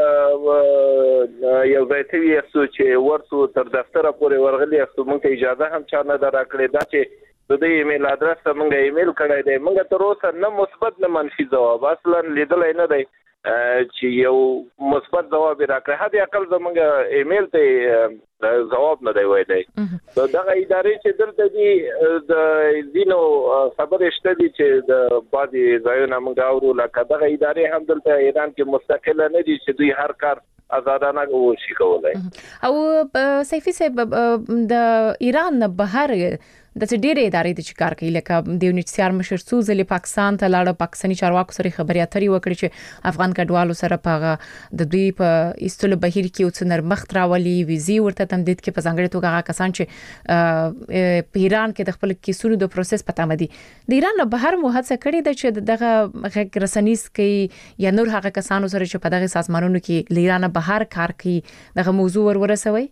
یو ځای ته یې چې ورته تر دفتر پورې ورغلی است موږ ته اجازه هم چا نه درکړې دا چې د دې ایمیل ادرس موږ ایمیل کړی دی موږ تر اوسه نه مثبت نه منفي جواب اصلا لیدلای نه دی چې یو مثبت جواب راکړي هدا عقل زمونږ ایمیل ته جواب نه دی وایي دغه ادارې چې دلته دي د دینو خبرې شته دي چې د بعضي ځایونو موږ اورو لکه دغه ادارې هم دلته ایران کې مستقل نه دي چې دوی هر کار آزادانه وشي کولای او سیفی صاحب د ایران نه بهر د ډېرې ادارې د کار کوي لکه د یونیسیار مشر څو ځلې پاکستان ته لاړ پاکستاني چارواکو سره خبرې اترې وکړي چې افغان کډوالو سره په د دوی په ایستلو بهیر کې اوس نرمخت راولي ویزي ورته تمدید کې په ځانګړي توګه هغه کسان چې په ایران کې د خپل کیسونو د پروسس پته مدي د ایران نه بهر مو هڅه کړې ده چې دغه غږ رسنیز کوي یا نور هغه کسانو سره چې په دغه سازمانونو کې ایران بهر کار کوي دغه موضوع ورسوي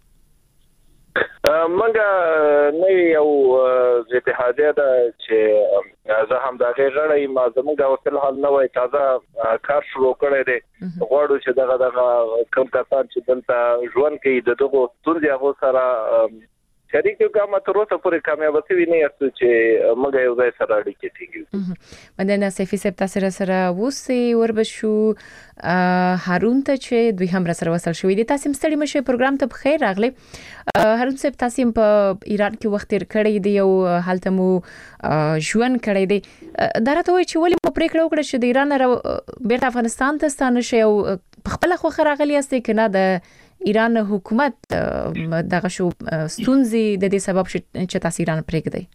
منګه نه یو اتحادیه ده چې زه هم دا غیرړی ما زموږ اوسل حال نه وای تازه کار شروع کړی دی غواړو چې دغه کم کسان چې دلته ژوند کوي دغه ستونزې هغه سره شریک کوم تر اوسه پورې کامیاب شوی نه یاست چې موږ یو ځای سره اړیکې ټینګو مدنه سیفی صاحب تاسو سره وسی وربشو هارون ته چې دوی هم سره وصل شوې دي تاسو مستړي مشه پروګرام ته بخیر راغلی هارون صاحب تاسو په ایران کې وخت تیر کړی دی او حالت مو ژوند کړی دی درته وای چې ولې مو پریکړه وکړه چې د ایران بیرته افغانستان ته ستانه شي او خپل خو راغلی است کنه د ایران حکومت دغه شو ستونزې د دې سبب چې تاسو ایران پرېږدئ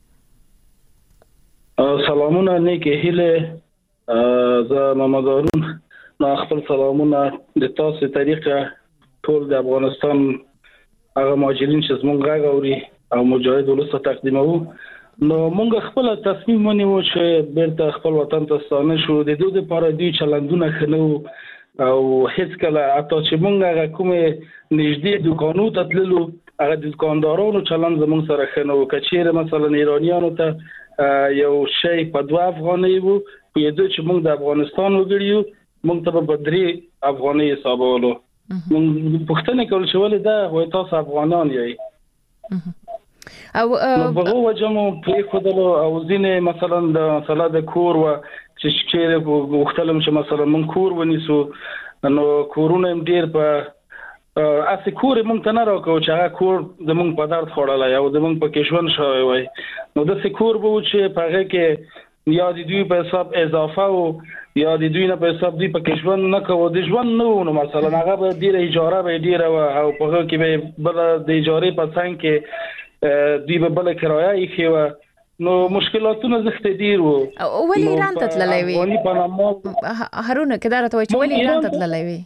سلامونه نیکه هله زه محمد هارون خپل سلامونه د تاسو طریقه ټول د افغانستان هغه مهاجرین چې زمونږ غږ اوري او مجاهد ولسته تقدیمو نو موږ خپل تصمیم ونیو چې بیرته خپل وطن ته ستانه شو د دوی لپاره دوی چلندونه خنو او هیڅ کله اته چې موږ هغه کومه نږدې دکانو ته تللو هغه دکاندارانو چلند زموږ سره خنو کچېره مثلا ایرانیانو ته یو شی په 2 افغانۍ وو په دې چې موږ د افغانستان وګړیو موږ ته په 3 افغانۍ حسابولو موږ پښتنه کول چې ولې دا وای تاسو افغانان یې او په وجمو په خدلو او ځینې مثلا د کور و چې شکر وختلم چې مثلا من کور ونیسو نو کورونه ډیر په اسی کور مونږ ته نه راکو چې هغه کور زمونږ په درد خوړلای او زمونږ په کښون شوی وای نو د سکور به چې په هغه کې یا د دوی په حساب اضافه او یا د دوی نه په حساب دی په کښون نه کوو د ژوند نو مثلا هغه به ډیر اجاره به ډیر او په هغه کې به بل د اجاره په څنګ کې دی به بل کرایه یې خو نو مشکلاتونه زخته ډیر وو ولې ایران ته تللی وي هارون کدا راته وای چې ولې ایران ته تللی وي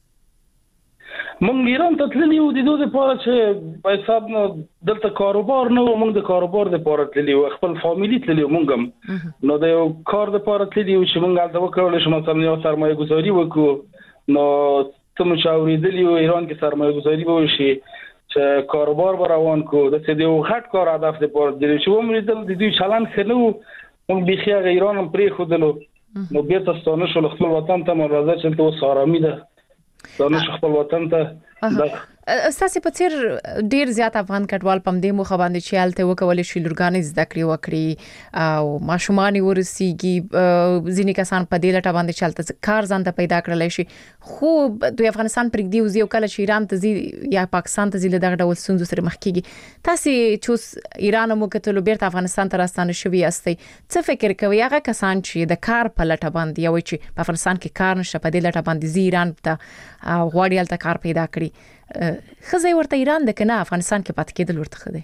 مونږ ایران ته تللی وو د دوی لپاره چې په حساب نو دلته کاروبار نه و مونږ د کاروبار لپاره تللی وو خپل فامیلی تللی مونږ نو د یو کار لپاره تللی وو چې مونږ هلته وکړل شو مثلا یو سرمایه گذاری وکړو نو تم چاوریدلی وو ایران کې سرمایه گذاری وشي چې کاروبار روان کو د څه دیو غټ کار هدف لپاره د چې عمر د دوی چلن خلو مونږ بخیا ایران هم پرې خودلو نو بیرته ستانه شو خپل وطن ته مرزه چې ته سارامي ده ستانه شو خپل وطن ته استاسي په تیر ډیر زیات افغان کډوال پم دې مخ باندې چې حالت وکول شي لورګانې زده کړې وکړي او ماشومان ورسیږي ځینې کسان په دې لټه باندې چلته کار ځان ته پیدا کړل شي خو د افغانستان پرګدي او یو کله چې ایران ته یا پاکستان ته دغه ډول ستونزو سره مخ کیږي تاسو چې ایران مو کتلو بیرته افغانستان ته راستانه شوی استي څه فکر کوي هغه کسان چې د کار په لټه باندې یو چې په افغانستان کې کار نشه په دې لټه باندې ایران ته غواړي الته کار پیدا کړي خزه ورته ایران د کنه افغانستان کې پات کېدل ورته خده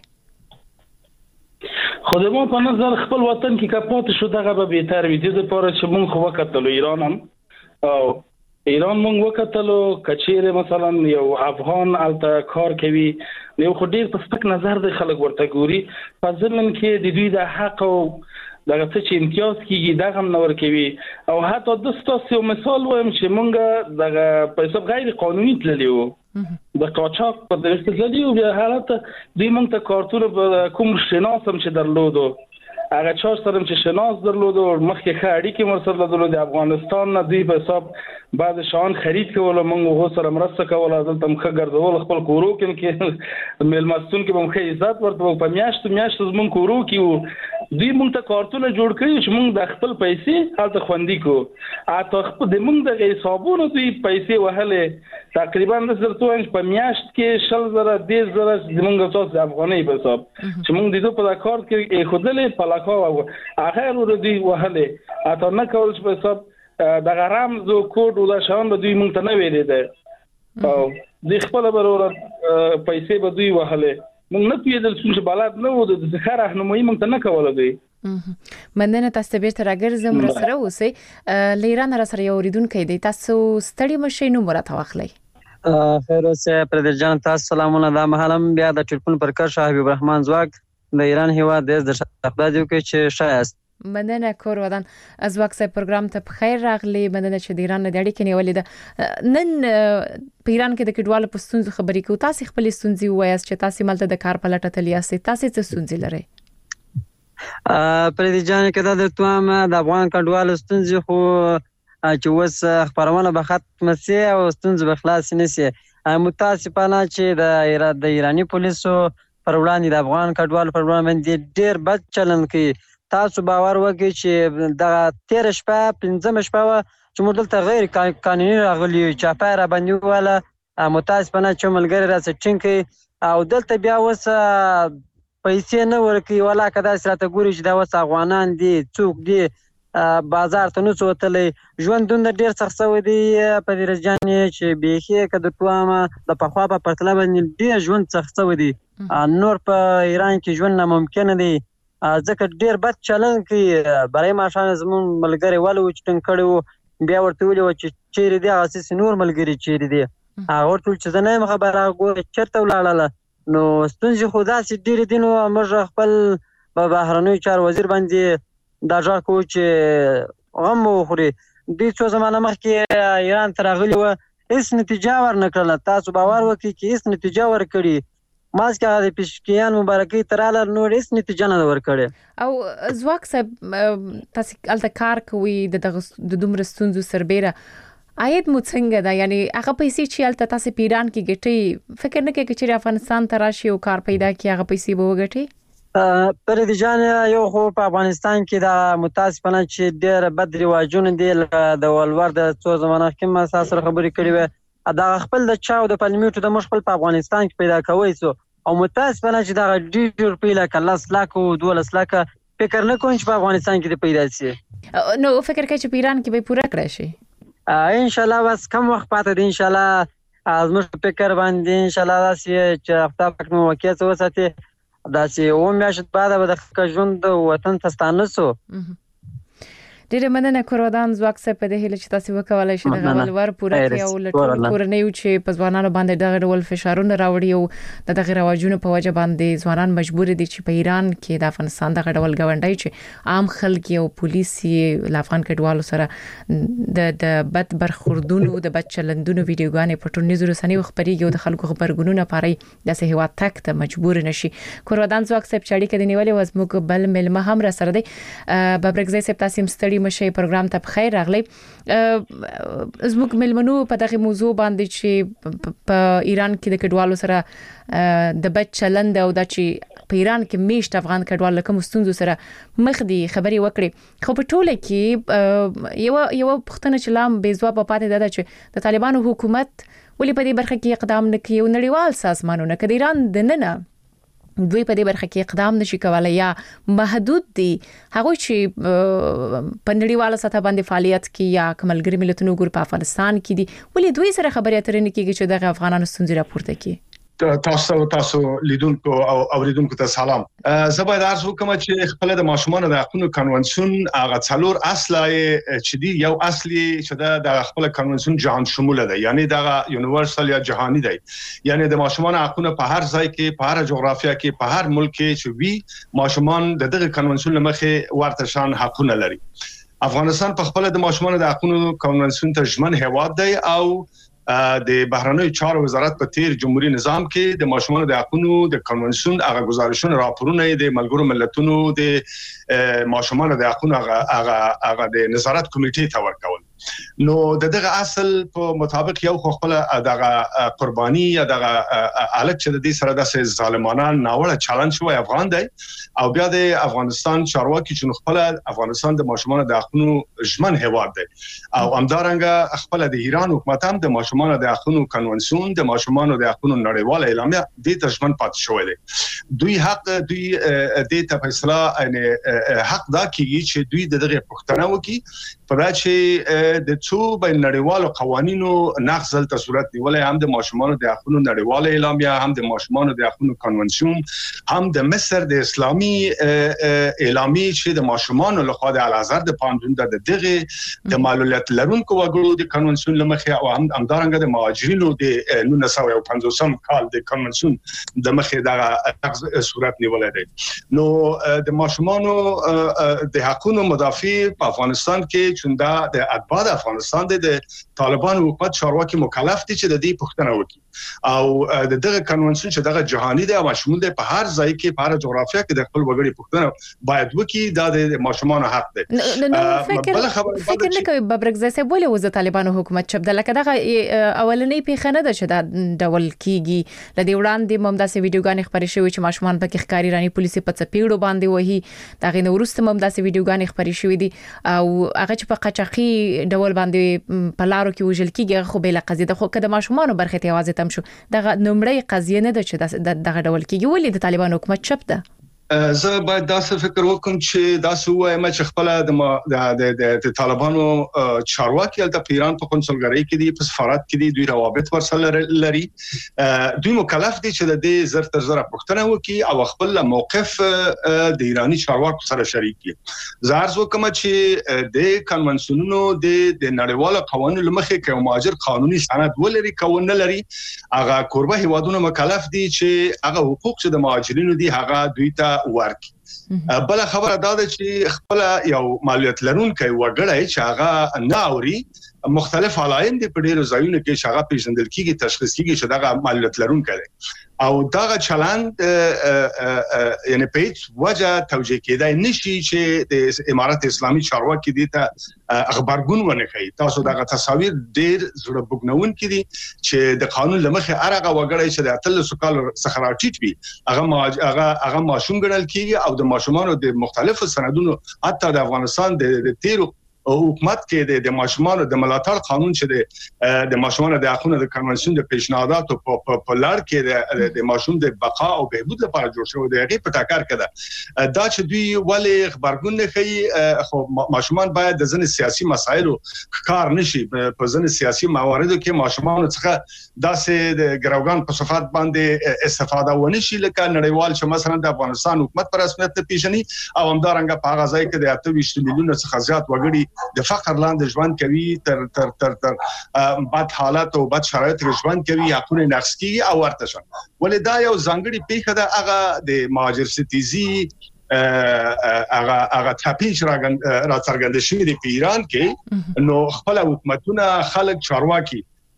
خو ما په نظر خپل وطن کې کپات شو دغه به بهتر وي د لپاره چې مونږ خو وکړو ایران هم او ایران مونږ وکتلو کچېره مثلا یو افغان الته کار کوي نو خو ډیر په سپک نظر د خلک ورته ګوري په ځمن کې د دوی د حق او دغه څه چې امتیاز کیږي دغه نور کوي او حتی د ستاسو مثال وایم چې مونږ دغه په حساب غیر قانوني تللیو د قاچاق په دغه تللیو بیا حالت دوی مونږ ته کارتونه کوم شناسم چې درلودو هغه چا سره چې شناس درلودو مخکې ښه اړیکې مرسته درلودو د افغانستان نه دوی په حساب بعد شان خرید کول مونږ هو سره مرسته کول دلته مخه ګرځول خپل کورو کې ملمستون کې مونږ عزت ورته په میاشت زمونږ کورو کې دوی مونږ ته کارتونه جوړ کړي چې مونږ د خپل پیسې هلته خوندي کو اته خپل د مونږ د حسابونو دوی پیسې وهلې تقریبا د زرتوین په میاشت کې 10,000 10,000 زمونږ تاسو افغاني په حساب چې مونږ د دوی په کار کې خودلې په لاکو هغه ور دوی وهلې اته نه کول چې په حساب د غرام زو کوډ ولا شان به دوی مونږ ته نه ویلې ده او د خپل برور پیسې به دوی وهلې مونږ نه پیدل چې بلاد نه و د ښه راهنمایي مونږ ته نه کوله دوی مننه تاسو به تر راګرځم را سره اوسئ لیران را سره یو اوریدونکو دی تاسو ستړي مشي نو مرته واخلئ خیر اوسه پردر جان تاسو سلامونه د محلم بیا د ټلیفون پر کار شاه حبیب الرحمن زواک د ایران هیواد د شهزاده کې چې شایست مننه کور ودان از وقت پروګرام ته بخیر راغلی مننه چې د ایران د اړیکې نیولې ده نن په ایران کې د کډوالو په ستونزو خبرې کوو تاسو خپل ستونزې وایاست چې تاسو ملته د کار په لټه تللی یاست تاسو څه ستونزې لرئ پردر جان کې دا توام د افغان کډوالو ستونزې خو چې وس خبرونه به ختم سي او ستونزې به خلاص نشي متاسفانه چې د ایرانی پولیسو پر وړاندې د افغان کډوالو پر وړاندې ډیر بد چلند کوي تاسو باور وکړئ چې د 13 شپه 15 شپه چې موږ دلته غیر قانوني راغلي چاپای را باندې ولا متاسفانه چې ملګری را سټینګ او دلته بیا وس پیسې نه ورکوي ولا کدا سره ګوري چې دا وس افغانان دي څوک دي بازار ته نو څوتلې ژوندون ډیر سخت شوی دی په دې رجان چې بيخي کده توامه د پخوا په پرتله باندې ډیر ژوند سخت شوی دی نور په ایران کې ژوند ناممکن دی ځکه ډیر بد چلند کوي برای ماشان زمون ملګری ولو چې ټنګ کړو بیا ورته ویلو چې چیرې دی اساس نور ملګری چیرې دی هغه ټول چې زنه خبره غوړ چرته ولاړه نو ستونزې خدا سي ډیر دي نو موږ خپل په بهرنوي چار وزیر باندې دا ځکه کو چې غم وخوري د څو زمانه مخکې ایران ترغلی و هیڅ نتیجه ورنکړه تاسو باور وکړئ چې هیڅ نتیجه ورکړي ماسکه د پښکیان مبارکي تراله نور هیڅ نتیجه نه ورکړي او زواک صاحب تاسو الته کار کوي د دومره ستونزو سربېره عاید مو څنګه ده یعنی هغه پیسې چې الته تاسو په ایران کې ګټي فکر نه کوي چې افغانستان ته راشي او کار پیدا کړي هغه پیسې به وګټي پر دې جان یو خو په افغانستان کې دا متاسفانه چې ډېر بد رواجونه دي د ولور د څو زمانه کې ما سره خبرې کړې وې دا خپل د چاو د پلمیټو د مشخل په افغانستان کې پیدا کوي سو او متاسفانه چې دا ډېر پیله کله 10 لک او 12 لک فکر نه کوم چې په افغانستان کې پیدا شي نو فکر کوي چې په ایران کې به پوره کړی شي ان شاء الله بس کم وخت پاتې دی ان شاء الله ازمش فکر باندې ان شاء الله چې هفته پک نو وکیت وساتي دا چې و میاشت بعد به د ژوند وطن ته ستانسو ډیره مننه کورودان زواک صاحب په دې هله چې تاسو وکولای شئ د ولور پوره کړئ او لټول کورنۍ چې په ځوانانو باندې دغه ډول فشارونه راوړي او دغه رواجونو په وجه باندې ځوانان مجبور دي چې په ایران کې د افغانستان دغه ډول غونډای چې عام خلک او پولیسي لافغان کډوالو سره د بد برخوردونو د بد چلندونو ویډیوګانې په ټولنیزو رسنیو خبريږي او د خلکو خبرګونونه پاري د سهوا تک ته مجبور نشي کورودان زواک صاحب چې اړیکه دی نیولې وزموږ بل ملما هم را سره دی ببرګزی صاحب تاسو مستړي مشه پروګرام ته بخیر راغلی زموږ ملمنو په دغه موضوع باندې چې په ایران کې د کډوالو سره د بد چلند او د چې په ایران کې میشت افغان کډوال کوم ستونزو سره مخ دي خبري وکړي خو په ټوله کې یو پښتنه چلام بې ځواب پاتې ده چې د طالبانو حکومت ولې په دې برخه کې اقدام نه کوي او نړیوال سازمانونه کله ایران د نه دوی په دې برخه کې اقدام نشي کولای یا محدود دي هغه چې په نړیواله سطح باندې فعالیت کوي یا کملګری ملتونو ګروپ په افغانستان کې دي ولې دوی سره خبرې اترې نه کیږي چې د افغانانو ستونزې راپورته کړي تاسو لیدونکو او اوریدونکو ته سلام. زبر عرض وکم چې خپل د ماشومان د حقوقو کنونسیون هغه څلور اصله چې دی یو اصلي چې د خپل کنونسیون جهان شموله ده، یعنی د یونیورسال یا جهانی دی، یعنی د ماشومان حقوقو په هر ځای کې، په هر جغرافیا کې، په هر ملک کې چې وی ماشومان د دغه کنونسیون لمخې ورته شان حقوقونه لري. افغانستان په خپل د ماشومان د حقوقو کنونسیون ته ژمن هیواد دی او د بهرنیو چارو وزارت په تیر جمهوریت نظام کې د ماشومان د حقوقو د کنونسیون هغه گزارشونه راپورونه د ملګرو ملتونو د ماشومان د حقوقو هغه د نظارت کمیټې ته ورکول. نو دغه اصل په مطابق یو خپل دغه قرباني یا دغه حالت چې د دې سره د ظالمانه ناوړه چالش شوی افغان دی او بیا د افغانستان چارواکي چې خپل افغانستان د ماشومان د حقوقو ژمن هیواد دی او همدارنګه خپل د ایران حکومت هم د ماشومان د حقوقو کنونسیون د ماشومان د حقوقو نړیواله اعلامیه د تشمن پات شوی دی. دوی حق دوی د فیصله یعنی حق دا کیږي چې دوی دغه پښتنه وکي په دا چې د څو بین نړیوالو قوانینو نقض ته صورت نیولې، هم د ماشومان د حقوقو نړیواله اعلامیه، هم د ماشومان د حقوقو کنونسیون، هم د مصر د اسلامي اعلامیه چې د ماشومان له خوا د الازهر د پاندون د دغه د معلولیت لرونکو وګړو د کنونسیون لمخې او هم همدارنګه د مهاجرینو د 1950 کال د کنونسیون د مخې د صورت نیولې ده. نو د ماشومان د حقوقو مدافع په افغانستان کې چوندا د اتباع افغانستان د طالبان حکومت چارواکي مکلف دي چې د دې پښتنه وکړي او دغه کنونسیون چې دغه جهانی دی او شمول دی په هر ځای کې په هر جغرافیا کې د خپل وګړي پښتنه باید وکړي، دا د ماشومان حق دی. فکر نه کوي ببرګزی صاحب ولې وز طالبانو حکومت چپ د لکه دغه اولنې پیښه نه ده چې دا ډول کیږي. لدې وړاندې ممداسه ویډیوګانې خبرې شوې چې ماشومان پکې ښکاری رانی پولیسي په چپیړو باندې وਹੀ دغه نورسته ممداسه ویډیوګانې خبرې شوې دي او هغه چې په قچقي ډول باندې په لارو کې وژل کیږي خو به لقضیه ده، خو کده ماشومان برخه ته आवाज تم شو دغه نمړی قضیه نه ده چې دغه ډول کیږي. ولې د طالبان حکومت چپ ده؟ زه باید داسې فکر وکم چې داسې وایم چې خپل د طالبانو چارواکي د ایران په کنسولګری کې دي، په سفارت کې دي، دوی روابط ورسره لري، دوی مکلف دي چې د دې زر تر زر پښتنه وکي او خپل موقف د ایرانی چارواکو سره شریک کړي. زه عرض وکم چې د کنونسیونونو د نړیواله قوانینو لمخې کې مهاجر قانوني سند ولري کول نه لري، هغه قربه هیوادونو مکلف دي چې هغه حقوق چې د مهاجرینو دي هغه دوی ته ورکی. بل خبره دا ده چې خپل یو مالیات لرونکي وګړی چې هغه ناوري مختلف علایم دي په ډیرو ځایونو کې چې هغه پیژندل کیږي، تشخیص کیږي چې دغه مالیات لرونکي دی او دغه چلند یعنی په هیڅ وجه توجیه کېدای نشي چې د امارات اسلامي چارواکي دي ته خبرګون ونه کوي. تاسو دغه تصاویر ډیر زړه بوګنون کړي چې د قانون لمخې هغه وګړی چې د 13 کال څخه راټیټ وي هغه ماشوم ګڼل کیږي او د ماشومانو د مختلفو سندونو حتی د افغانستان د تیرو حکومت کې د ماشومانو د ملاتړ قانون چې د ماشومانو د حقوقو د کنونسیون د پیشنهاداتو په لړ کې د ماشوم د بقا او بهبود لپاره جوړ شوی دی، هغه په ټاکر کړه دا چې دوی ولې خبرګون نه کوي. خو ماشومان باید د ځینې سیاسي مسایلو کار نشي، په ځینې سیاسي مواردو کې ماشومان څخه داسې د ګروګان په صفات باندې استفاده ونه شي لکه نړیوال چې مثلا د افغانستان حکومت پر رسمیت پیژني او همدارنګه په هغه ځای کې د 28 میلیون څخه زیات وګړي د فقر لاندې ژوند کوي، تر بد حالات او بد شرایط ژوند کوي، حقونه نقض کیږي او ورته شون. ولې دا یو ځانګړي پیښه ده هغه د مهاجر ستیزي هغه تپیش را څرګند شوی دی په ایران کې. نو خپل حکومتونه خلک چارواکي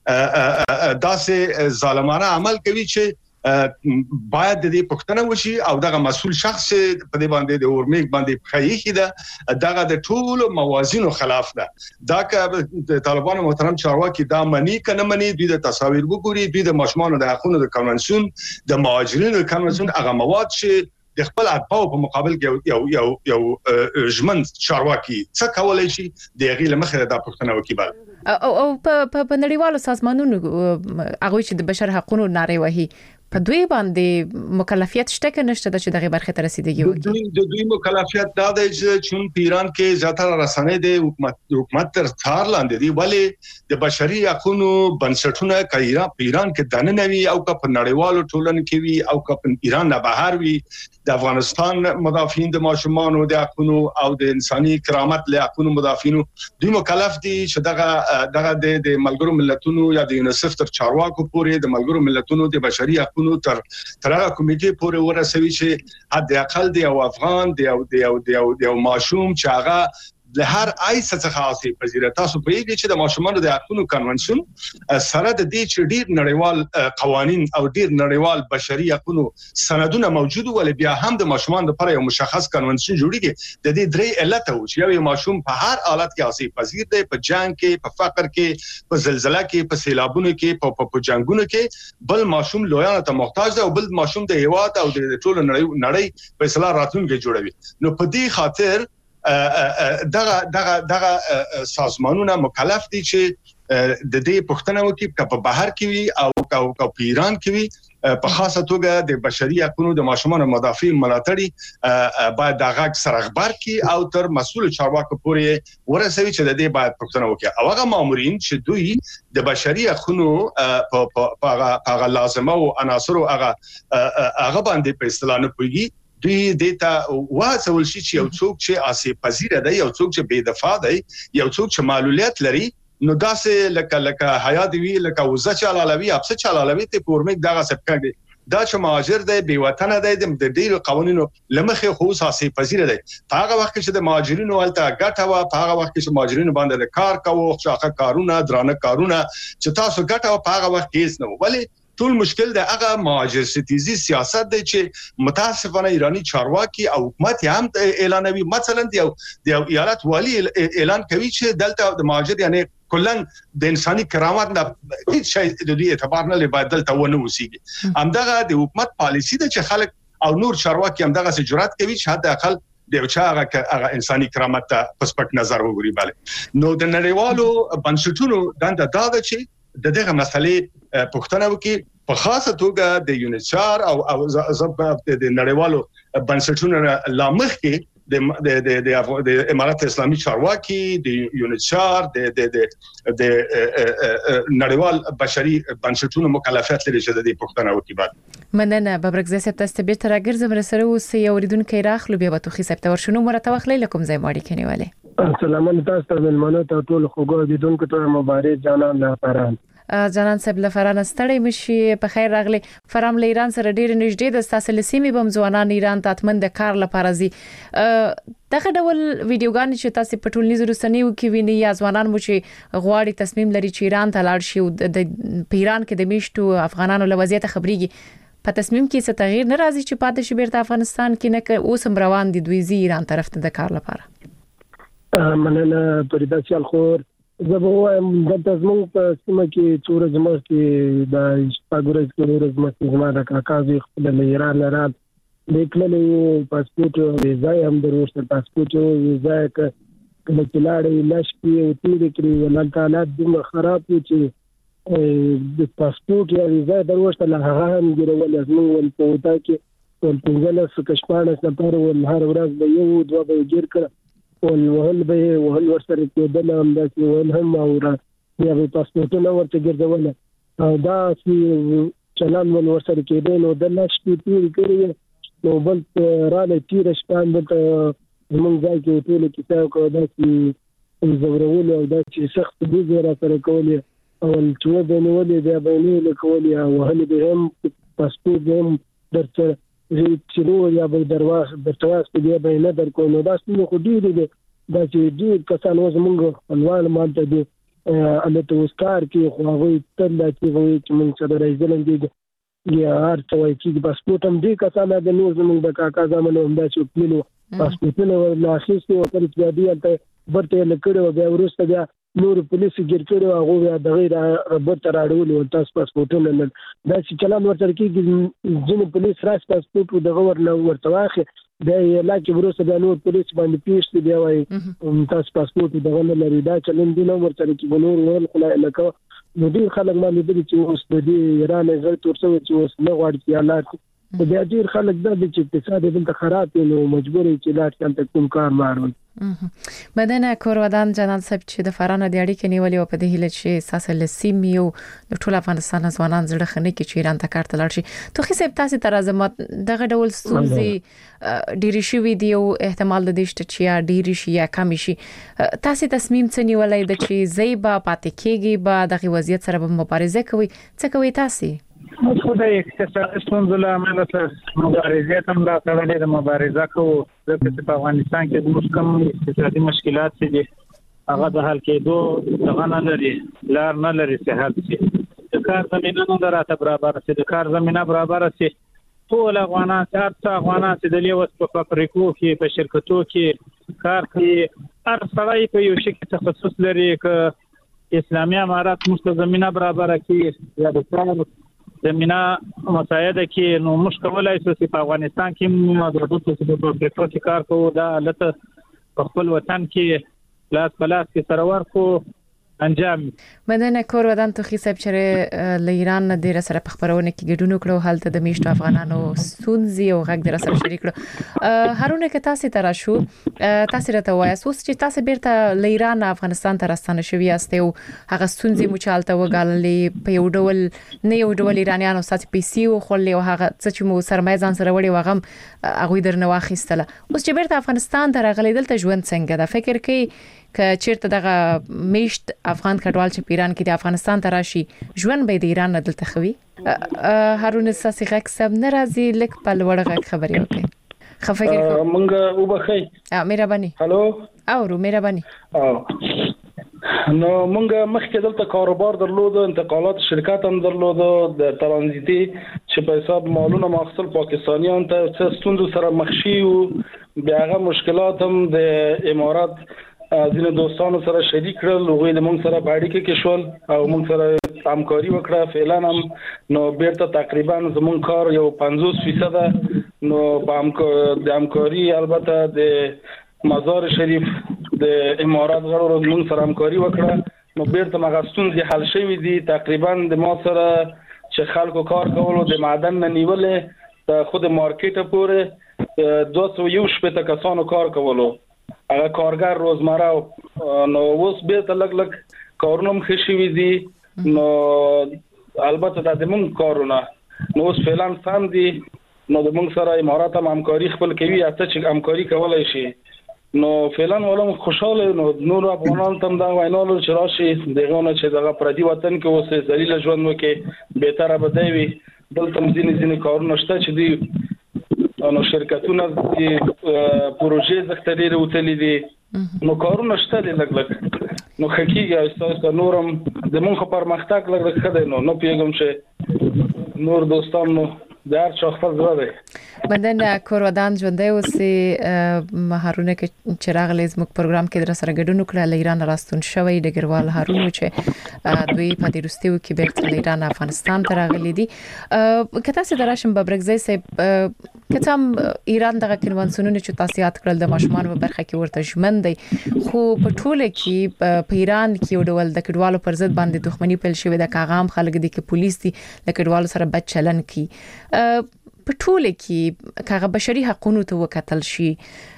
داسې ظالمانه عمل کوي چې باید د دې پښتنه وشي او دغه مسؤل شخص په دې باندې د اورمیک باندې خیخي ده دغه د ټولو موازینو خلاف ده. دا که د طالبانو محترم چارواکي دا منی کنه منی دوی د تصاویر وګوري، دوی د ماشومان د حقوقو د کنونسیون د مهاجرینو کنونسیون هغه مواد چې د خپل اتباع په مقابل کې یو ژمن چارواکي څه کولای شي د هغې لمخې د پښتنه وکي بل او په نړیوالو سازمانونو هغه چې د بشر حقوقو نارې وهي په دوی باندې مکلفیت شته که نشته چې دغه برخه ته رسیدګي وکړي؟ د دوی مکلفیت دا دی چې په ایران کې زیاتره رسنۍ د حکومت تر څار لاندې دي، ولی د بشري حقوقو بنسټونه په ایران کې دننه وي او په نړیوالو ټولنو کې وي او په ایران نه بهر وي. د افغانستان مدافعین د ماشومان او د حقوقو او د انساني کرامت له حقوقو مدافعین دوی مکلف دي چې دغه د ملګرو ملتونو یا د یونیسف تر چارواکو پورې د ملګرو ملتونو د بشري حقوقو تر هغه کمیټې پورې ورسوي چې حد اقل د یو افغان د یو ماشوم چې هغه له هر آیسه څخه حاصل پذیره. تاسو په یوه چې د ماشومانو د حقوقو کنونشن سره د دې چې ډیر نړیوال قوانين او ډیر نړیوال بشري حقوقو سندونه موجود ول، بیا هم د ماشومان لپاره یو مشخص کنونشن جوړیږي. د دې درې علت او چې یو ماشوم په هر حالت کې حاصل پذیر دی، په جنگ کې، په فقر کې، په زلزلہ کې، په سیلابونو کې، په جنگونو کې. بل ماشوم لویانو ته محتاج دی او بل ماشوم د هیواد او د ټول نړۍ په اصلاح راتلونکي جوړوي. نو په دې خاطر دغه سازمانونه مکلف دي چې د دې پښتنه وکړي په بهر کې وي او په ایران کې وي. په خاصه توګه د بشري حقوقو د ماشومان مدافع ملاتړي باید دغه سره خبر کړي او تر مسؤل چارواکو پورې ورسوي چې د دې باید پښتنه وکړي. او هغه مامورین چې دوی د بشري حقوقو په لازمه او عناصر هغه باندې په اصطلاح نه پويږي، دوی دیتا واسول شي چې یو څوک چې آسیب پذیر دی، یو څوک چې بے دفاع دی، یو څوک چې معلولیت لري، نو داسې لکه حیا دی وی لکه وزه چلالوي ابس چلالوي ته پورمک دغه سبکه دی دا چې مهاجر دی بې وطن دی د ډیرو قوانینو لمخې خو ساسي پذیر دی. په هغه وخت کې چې د مهاجرینو ولته ګټه وا، په هغه وخت کې چې مهاجرینو باندې کار کوو، څاخه کارونه درانه کارونه چې تاسو ګټه په هغه وخت کې نه ولی ټول مشکل د هغه مهاجر ستیزي سیاست دی چې متاسفانه ایرانی چارواکي او حکومت هم اعلانوي. مثلا د ایالت والی اعلان کوي چې دلته د مهاجر یعنی کلن د انساني کرامت نه هیڅ شی د دې اعتبار نه لبا دلته ونه وسیږي. همدغه د حکومت پالیسی ده چې خلک او نور چارواکي همدغه سي جرأت کوي چې حد اقل د هغه انساني کرامت ته پسپک نظر وګوري. bale نو د نړیوالو بنسټونو دنده دا ده چې دغه مسلې پښتنه وکي، په خاصه توګه د یونیچار او د نړیوالو بنسټونو لامخ کې د امارات اسلامي چارواکي، د یونیچار، د نړیوال بشري بنسټونو مکلفیت لري چې د پښتنه وکي. بعد مننه ببرګ زه ست استبیر تر اګرزم رسره اوس یو ریدونکو راخلو بیا به توخي سپتور شنو مرته وخت لیکم زې ماړي کنيواله. السلام علیکم تاسو ته ملمنو ته ټول خوګو دیدونکو ته مبارک جانان لپاره. جانان صاحب لفران ستړی مشي په خیر راغلی. فرام له ایران سره ډیر نږدې د تاسو لسیمه بم ځوانان ایران ته اتمن د کار لپاره زی دغه ډول ویډیوګان چې تاسو په ټولنیزو رسنیو کې ویني یا ځوانان مو چې غواړي تصمیم لري چې ایران ته لاړ شي او د ایران کې د میشتو افغانانو له وضعیت خبريږي، په تصمیم کې څه تغییر نه راځي چې پاتې شي بیرته افغانستان کې نه اوس هم روان دي دوی زی ایران طرف ته د کار لپاره؟ مننه پرېدا چل خور زه وایم دلته زموږ په سیمه کې څوره زموږ کې د شپږورز کې زموږ زما د کاکازي خپل له ایران راځي د کله پاسپورت ویزا هم دروسته پاسپورت ویزا کله چې لاړې لاشپی او تیر کړی ولنته حالات د خراب چې د پاسپورت یا ویزا دروسته له هغه هم ګرول زموږ په وتا کې ټول څنګه کشپانه سفر ول هر ورځ به یو دوه به ګیر کړ وهل به وهل ورسره کېدل هم داسې وهل هم او بیا به پاسپورټونه ورته ګرځول او دا چې چلان ول ورسره کېدل نو د لاشپی تیر کړی نو بل راله تیر شپان بل زمونږ ځای کې ټول کتاب کو داسې زورول او داسې سخت بوزي را سره کولې او چې به نو ولې بیا به نه لیکولې او وهل به هم پاسپورټ هم درته چې نو یا به درواز بیا به نه درکو نو دا څنګه خو ډیر دي دا چې ډیر کسان زمونږ خپلوان مالته دي الته وسکار کې خو هغه تل چې وایي چې موږ سره راځلم دي یا هر څه وایي چې پاسپورت هم دې کسان د نور زمونږ د کاکا زمانه هم دا چې پلو پاسپورتونه ورلاخېستي او پر چې دی ته برته لکړو بیا ورسته بیا نور پولیس ګیر کړو هغه بیا د غیر ربط راړول او تاسو پاسپورتونه نه دا چې چلان ورته کې ځینې پولیس راس پاسپورت د غور نه ورته واخې دا یې لاکه ورسته بیا نور پولیس باندې پیښ دی وایي تاسو پاسپورت دغه نه لري دا چلن دی نو ورته کې بنور ول خلای لکه د دې خلک باندې د چې اوس د دې ایران زړه تورسو چې اوس نه غواړي چې حالات د ډیر خلک د اقتصاد دلته خراب دي نو مجبور چې لاټ کانته کوم کار مارول بدنه کورودان جنان صاحب چې د فرانه د اړیکې نیولې او په دې هیله چې ساسه لسیمیو د ټول افغانستان ځوانان زړه خنه کې چې ایران ته کار تلل شي تو خو صاحب تاسو تر ازمات دغه ډول ستونزې ډیری شوی دی او احتمال د دې چې ډیری شي یا کم شي تاسو تصمیم څه نیولای د چې زیبا پاتې کېږي با دغه وضعیت سره مبارزه کوي څه کوي تاسو خو د اقتصادي ستونزو له امله مبارزه هم دا کړلې د مبارزه کوو ځکه په افغانستان کې د کوم اقتصادي مشکلات دي هغه د حل کېدو څنګه نه لري لار نه لري چې حل شي د کار زمينه نه راته برابر شي د کار زمينه برابر شي ټول افغانان چې د لیوس په فابریکو کې په شرکتو کې کار کوي هر سړی په یو شي کې تخصص لري ک اسلامي امارات مست زمينه برابر کوي یا د کار زمينه مساعده کې نو مشکلای چې په افغانستان کې مدرسو په فابریکو کې کار کوو دا لته په خپل وطن کې لاس پلاس کې سرور کو انجام مدنه کور ودان تو خي صاحب چې ل ایران نه ډیر سره په خبرونه کې ګډون کړو حالت د میشت افغانانو سونزي او غږ در سره شریک کړو هارونه کې تاسو تر شو تاسو راته وایي اوس چې تاسو بیرته ل ایران افغانستان ته راستنه شوی یاست او هغه سونزي مو چالته وګاللې په یو ډول نه یو ډول ایرانیانو ساتي پیسې او خلې او هغه چې مو سرمایه ځان سره وړي وغم هغه درنه واخیستله اوس چې بیرته افغانستان ته راغلي دلته ژوند څنګه دا فکر کوي که چیرته دغه میشت افغان کډوال چې پیران کې د افغانستان ته راشي ژوند به د ایران نه دلته خوي هارون ساسي غک سب ناراضي لک په لوړه خبري وکړي خفګر مونږ وبخي مهرباني هالو اورو مهرباني نو مونږ مخکې دلته کاروبار درلود انتقالات شرکت هم درلود د ترانزیتي چې په حساب مالونه مخصل پاکستانیان ته څه ستوندو سره مخ شي او بیا هغه مشکلات هم د امارات ځینې دوستانو سره شریک کړل هغه د موږ سره باندې کې شول او موږ سره همکاري وکړه فعلا هم نو بیرته تقریبا زموږ کار یو 50% نو د همکاري البته د مزار شریف د امارات غړو موږ سره همکاري وکړه نو بیرته مغستون دي حل شوی دي تقریبا د ما سره چې خلکو کار کولو د معدن نه نیولې د خود مارکیټ پورې 210 کسانو کار کولو هغه کارګر روزمره نو اوس به تلک لک کارونه مخشي دي نو البته د موږ کارونه نو اوس فعلا سم دي نو د موږ سره امارات هم همکاري خپل کوي اته چې همکاري کولای شي نو فعلا ولهم خوشاله نو نور افغانان تم دا وینول چې راشي دغه چې دغه پردي وطن کې اوس ذلیل ژوند وکي به تر بدوي دلته ځینې کارونه شته چې دي نو شرکتونه پروژې زختري وتلې دي نو کارونه شته دي لګ نو حقیقي استاد نورم د مونږ په پرمختګ لګ خدای نو پیغام شه نور دوستانو دار خپل زړه دی مدن کورودان ژوندۍ اوسې هارونه کې چراغ لیزمک پروګرام کې در سره ګډون وکړه ل ایران راستون شوی ډګروال هارون چې دوی په دې رستیو کې بیرته ل ایران افغانستان ته راغلي دي کته سره درشم ببرګزی سه کته ایران دغه کنوانسیونونه چې تاسیات کړل د ماشومان په برخه کې ورته ژمن دی خو په ټوله کې په ایران کې یو ډول د کډوالو پر ضد باندې دښمنی پیل شوې د کاغام خلک دي کې پولیس دي د کډوالو سره بد چلن کوي په ټوله کې کاغه بشري حقوقو ته وکتل شي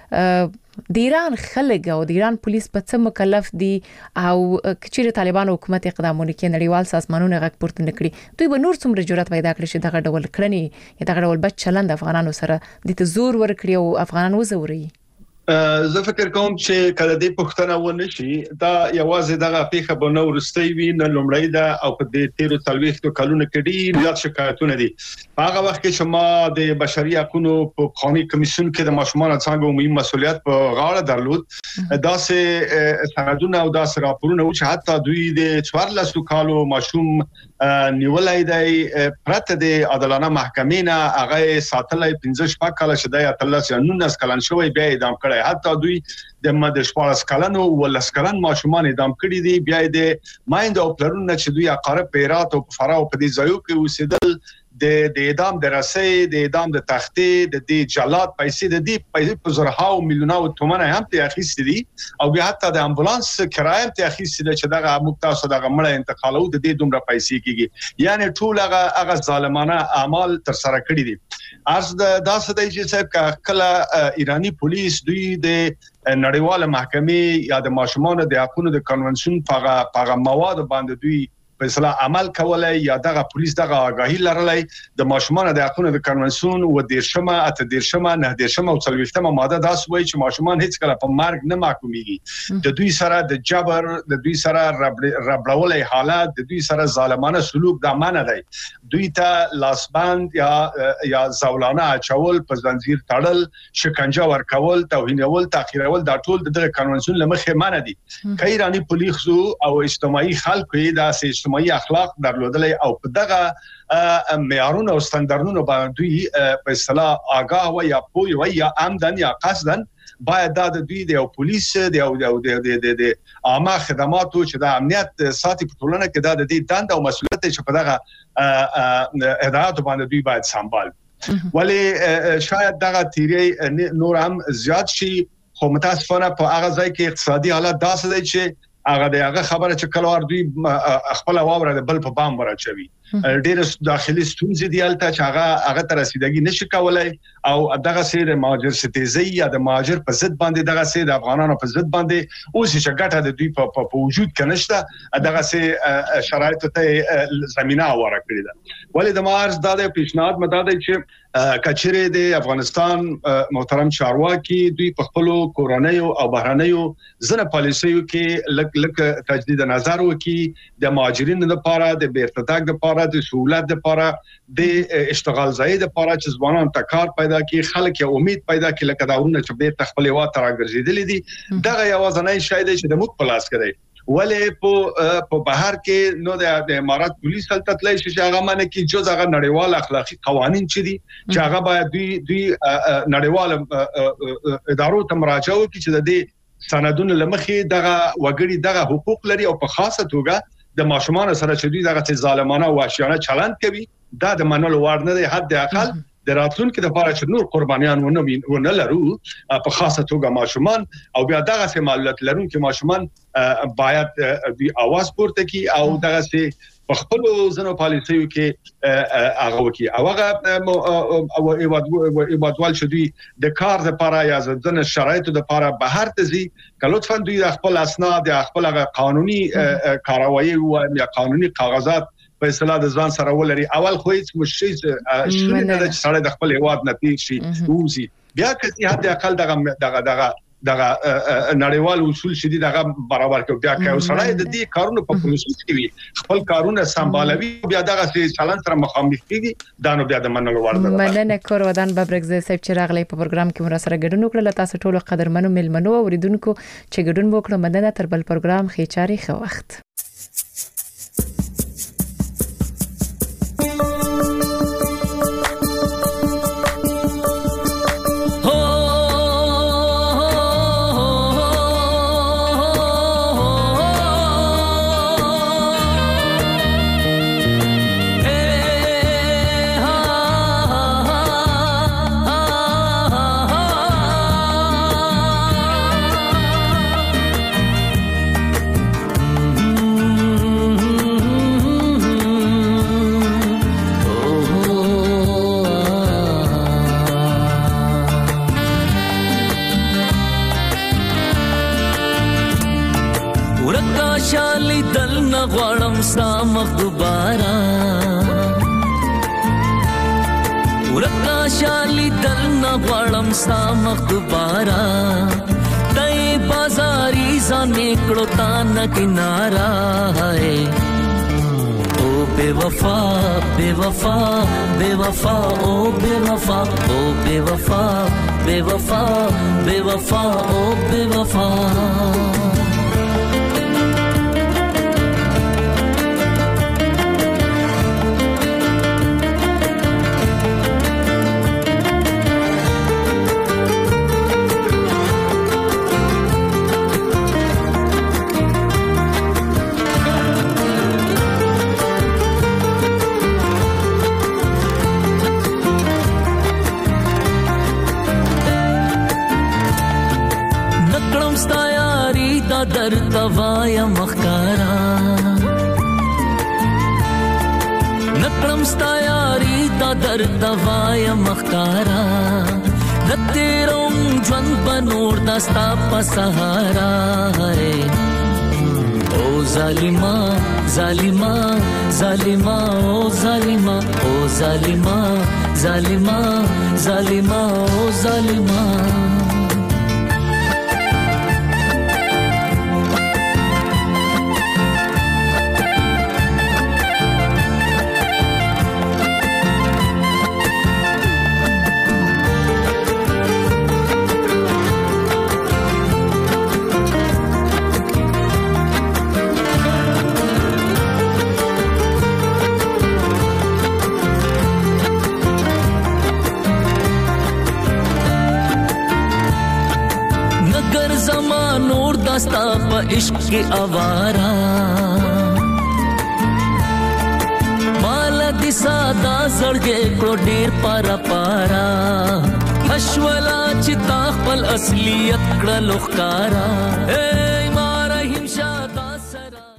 د ایران خلک او د ایران پولیس په څه مکلف دي او کچېره طالبان حکومت اقدامونه کوي نړیوال سازمانونه غږ پورته نکړي دوی به نور څومره جرأت پیدا کړي چې دغه ډول کړنی یا دغه ډول بد چلند افغانانو سره د تزور ورکړي او افغانان وزوري زه فکر کوم چې کله دې پښتنه ونه شي دا یوازې دغه پیښه به نو ورستي وي نه لومړی دا او په دې 13 کلونو کې ډېر زیات شکایتونه دي هغه وخت کې چې ما د بشري حقوقو په قومي کمیسیون کې د ماشومان څنګه مهم مسولیت په غاړه درلود دا سه سندونه او دا سه راپورونه چې حتی دوی د 14 کالو ماشوم نیولای دی پرته د عدالانه محکمې نه هغه ساتلای 15 کال چې د اتلس یا 19 کلن شوی بیا اعدام کړی حتی دوی د ماده 14 کلن او 10 کلن ماشومان اعدام کړي دي بیا د مایند او پلرونه چې دوی اقارب پیرات او فرا او په دې ځایو کې اوسېدل د اعدام د رسۍ د اعدام د تختې د دې جلاد پیسې د دې پیسې په زرهاو میلیونو تومنه هم ته اخیستې دي او بیا حتی د امبولانس کرایه ته اخیستې ده چې دغه مقتصد دغه مړه انتقالو د دې دومره پیسې کیږي یعنی ټول هغه ظالمانه اعمال تر سره کړی دي ارز د داسې دی چې صاحب کله ایرانی پولیس دوی د نړیواله محکمې یا د ماشومان د حقوقو د کنونسیون په مواد باندې دوی په اصطلاح عمل کولای یا دغه پولیس دغه آگاهی لرلای د ماشومان د حقوقو د کنونسیون و دیرشمه اته دیرشمه نه دیرشمه او څلويشتمه ماده دا سوي چې ماشومان هیڅ کله په مرګ نه محکوميږي د دوی سره د جبر د دوی سره ربړولې حالات د دوی سره ظالمانه سلوک د امانه دی دوی ته لاسبند یا زولانه اچول په زنجیر تړل شکنجه ورکول توهینول تاخيرول دا ټول د کنونسیون لمخې مانه دي کایرانی پولیس او اجتماعي خلکو دا اجتماعي اخلاق درلودلې او په دغه معیارونو او ستاندرونو باندې دوی په اصطلاح آگاه و یا پوی و یا عمدن یا قصدن باید د دوی د پولیس د عامه خدماتو چې د امنیت ساتي په ټولنه کې د دې دند او مسولیت چې په دغه هدایت باندې دوی باید سمبال ولی شاید دغه تیری نور هم زیات شي خو متاسفانه په هغه ځای کې اقتصادي حالت داسې دی چې هغه خبره چې کلوار دوی خپل واوره د بل په بام ورچوي ډېر داخلي ستونزې دی البته چې هغه تر رسیدګي نشي کولای او دغه سیر مهاجر ستیزي یا د مهاجر په ضد باندې دغه سیر د افغانانو په ضد باندې اوس چې ګټه د دوی په وجود کې نشته دغه سیر شرایط ته زمينه ورکړي ده ولې د مارز د پیشنهاد مداده چې کچره د افغانستان محترم چارواکي دوی په خپل کورنیو او بهرنیو زنه پالیسیو کې لک تجدید نظر وکي د مهاجرینو لپاره د بیرته لپاره د سہولت لپاره د اشتغال ځای لپاره چې ځوانان ته کار پیدا کړي خلک یې امید پیدا کړي لکه داونه چې بیرته خپل وخت راګرځیدل دي دغه یوازنۍ شای دی چې د موږ په لاس کې دی ولې په بهر کې نو د امارات پولیس هلته تللی شي چې هغه معنی کې جز هغه نړیوال اخلاقی قوانين چې دي چې هغه باید دوی نړیوال ادارو ته مراجعه وکړي چې د دې سندونو لمخې دغه وګړي دغه حقوق لري او په خاصه توګه د ماشومان سره چې دوی دغه ظالمانه او وحشیانه چلند کوي دا د منلو وړ نه دی حد اقل د راتلونکو لپاره چې نور قربانيان ونه لرو په خاصه توګه ماشومان او بیا دغه سمالت لرونکو ماشومان باید دوی आवाज پورته کوي او دغه په خپل ځنو پالیسیو کې هغه وکي او هغه ایوادوال چې دوی د کار لپاره یا ځنه شرایطو لپاره بهر ته ځي کلهتفن دوی د خپل اسناد یا خپل قانوني کاروایی او یا قانوني کاغذات په اصطلاح د ځان سره ولري اول خو هیڅ مشي شونه د سره د خپل هواد نه پیښ شي اوسي بیا کسي حد اقل دغه نړیوال اصول شدي دغه برابر کوي بیا که وسړی د دې کارونو په پروسس کې وي خپل کارونه سمبالوي بیا دغه چلند سره مخامخ کیږي دا نو بیا د منلو وړ ده مننه کور ودان ببرګزه صاحب چې راغلی په پروګرام کې مر سره ګډون وکړل تاسو ټول قدرمنو ملمنو اوریدونکو چې ګډون وکړو مننه تر بل پروګرام خېچاري خو وخت سامخ دوبارا ورکا شالی دل نا غړم سامخ دوبارا تای بازاری ځان نکړو تا ن کنارا ہے او بے وفا بے وفا بے وفا او بے وفا او بے وفا بے وفا بے وفا او بے وفا توایا مخکارا نکړم ستا یاري دا در توایا مخکارا نتیروم ژوند بنور دستا په سهارا او ظالما ظالما ظالما او ظالما او ظالما ظالما ظالما او ظالما ستا په عشق کې اوارا مال دي ساده زړګې کو ډیر پارا پارا مشولا چې تا خپل اصلیت کړه لوخکارا